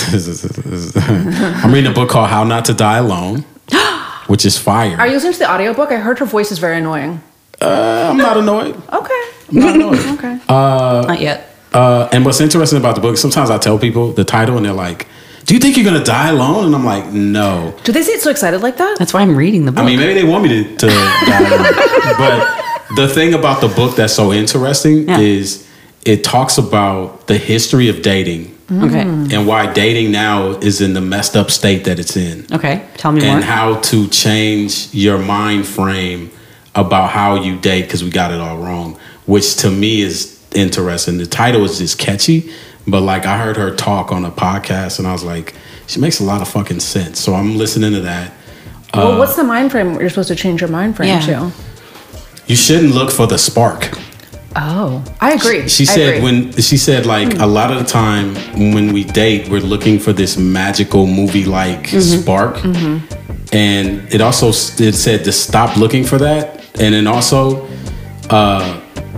I'm reading a book called How Not to Die Alone, which is fire. Are you listening to the audiobook? I heard her voice is very annoying. Uh, I'm not annoyed. Okay. I'm not annoyed. Okay. Not yet. Uh, and what's interesting about the book, sometimes I tell people the title and they're like, do you think you're going to die alone? And I'm like, no. Do they say it so excited like that? That's why I'm reading the book. I mean, maybe they want me to, to die alone. But the thing about the book that's so interesting Yeah. is it talks about the history of dating okay. and why dating now is in the messed up state that it's in. Okay. Tell me more. And how to change your mind frame about how you date because we got it all wrong, which to me is interesting. The title is just catchy, but like I heard her talk on a podcast and I was like, she makes a lot of fucking sense. So I'm listening to that. Well, what's the mind frame you're supposed to change your mind frame Yeah. to? You shouldn't look for the spark. Oh, I agree. She I said agree. when she said like a lot of the time when we date, we're looking for this magical movie like spark. And it also it said to stop looking for that. And then also uh,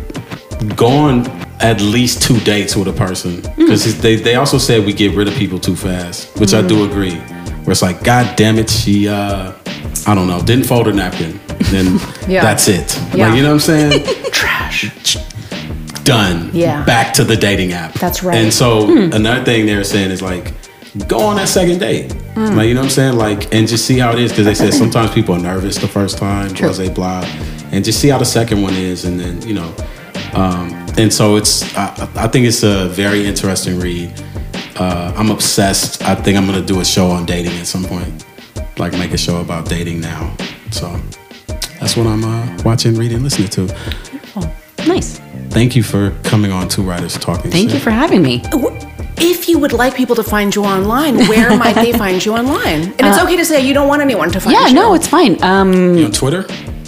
go on at least two dates with a person. Because they, they also said we get rid of people too fast, which I do agree. Where it's like, God damn it, she, uh, I don't know, didn't fold her napkin. Then Yeah. that's it. Yeah. Like, you know what I'm saying? Trash. Done. Yeah. Back to the dating app. That's right. And so another thing they're saying is like, go on that second date. Like, you know what I'm saying? Like, and just see how it is. Because they said sometimes people are nervous the first time, blah, blah, blah. And just see how the second one is. And then, you know, um, and so it's, I, I think it's a very interesting read. Uh, I'm obsessed. I think I'm going to do a show on dating at some point. Like, make a show about dating now. So that's what I'm uh, watching, reading, listening to. Nice. Thank you for coming on Two Writers Talking Thank Shit. you for having me. If you would like people to find you online, where might they find you online? And it's okay to say you don't want anyone to find Yeah, you. no, it's fine. Um, You on Twitter?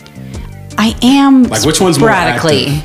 I am Like, which one's more sporadically.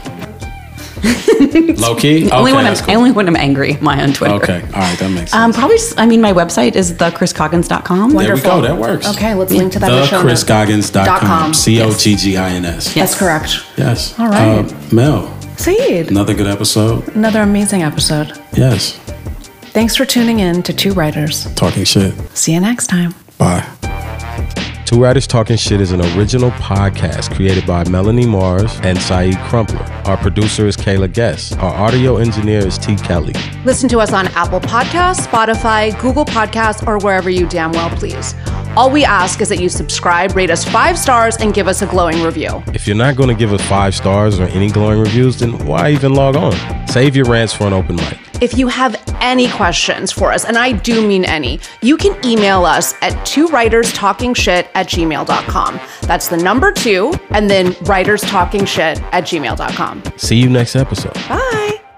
Low key? Okay, only when I'm that's cool. only when I'm angry. My on Twitter. Okay, all right, that makes sense. Um, probably. s- I mean, my website is the chris coggins dot com. there we wonderful. go, that works. Okay, let's link to that in the The show chris notes. goggins dot Dot com. com. C O G G I N S. Yes. That's correct. Yes. All right. Uh, Mel, Saeed, another good episode. another amazing episode. Yes. Thanks for tuning in to Two Writers. Talking shit. See you next time. Bye. Two Writers Talking Shit is an original podcast created by Melanie Mars and Saeed Crumpler. Our producer is Kayla Guess. Our audio engineer is T. Kelly. Listen to us on Apple Podcasts, Spotify, Google Podcasts, or wherever you damn well please. All we ask is that you subscribe, rate us five stars, and give us a glowing review. If you're not going to give us five stars or any glowing reviews, then why even log on? Save your rants for an open mic. If you have any questions for us, and I do mean any, you can email us at two writers talking shit at gmail dot com. That's the number two, and then writers talking shit at gmail dot com. See you next episode. Bye.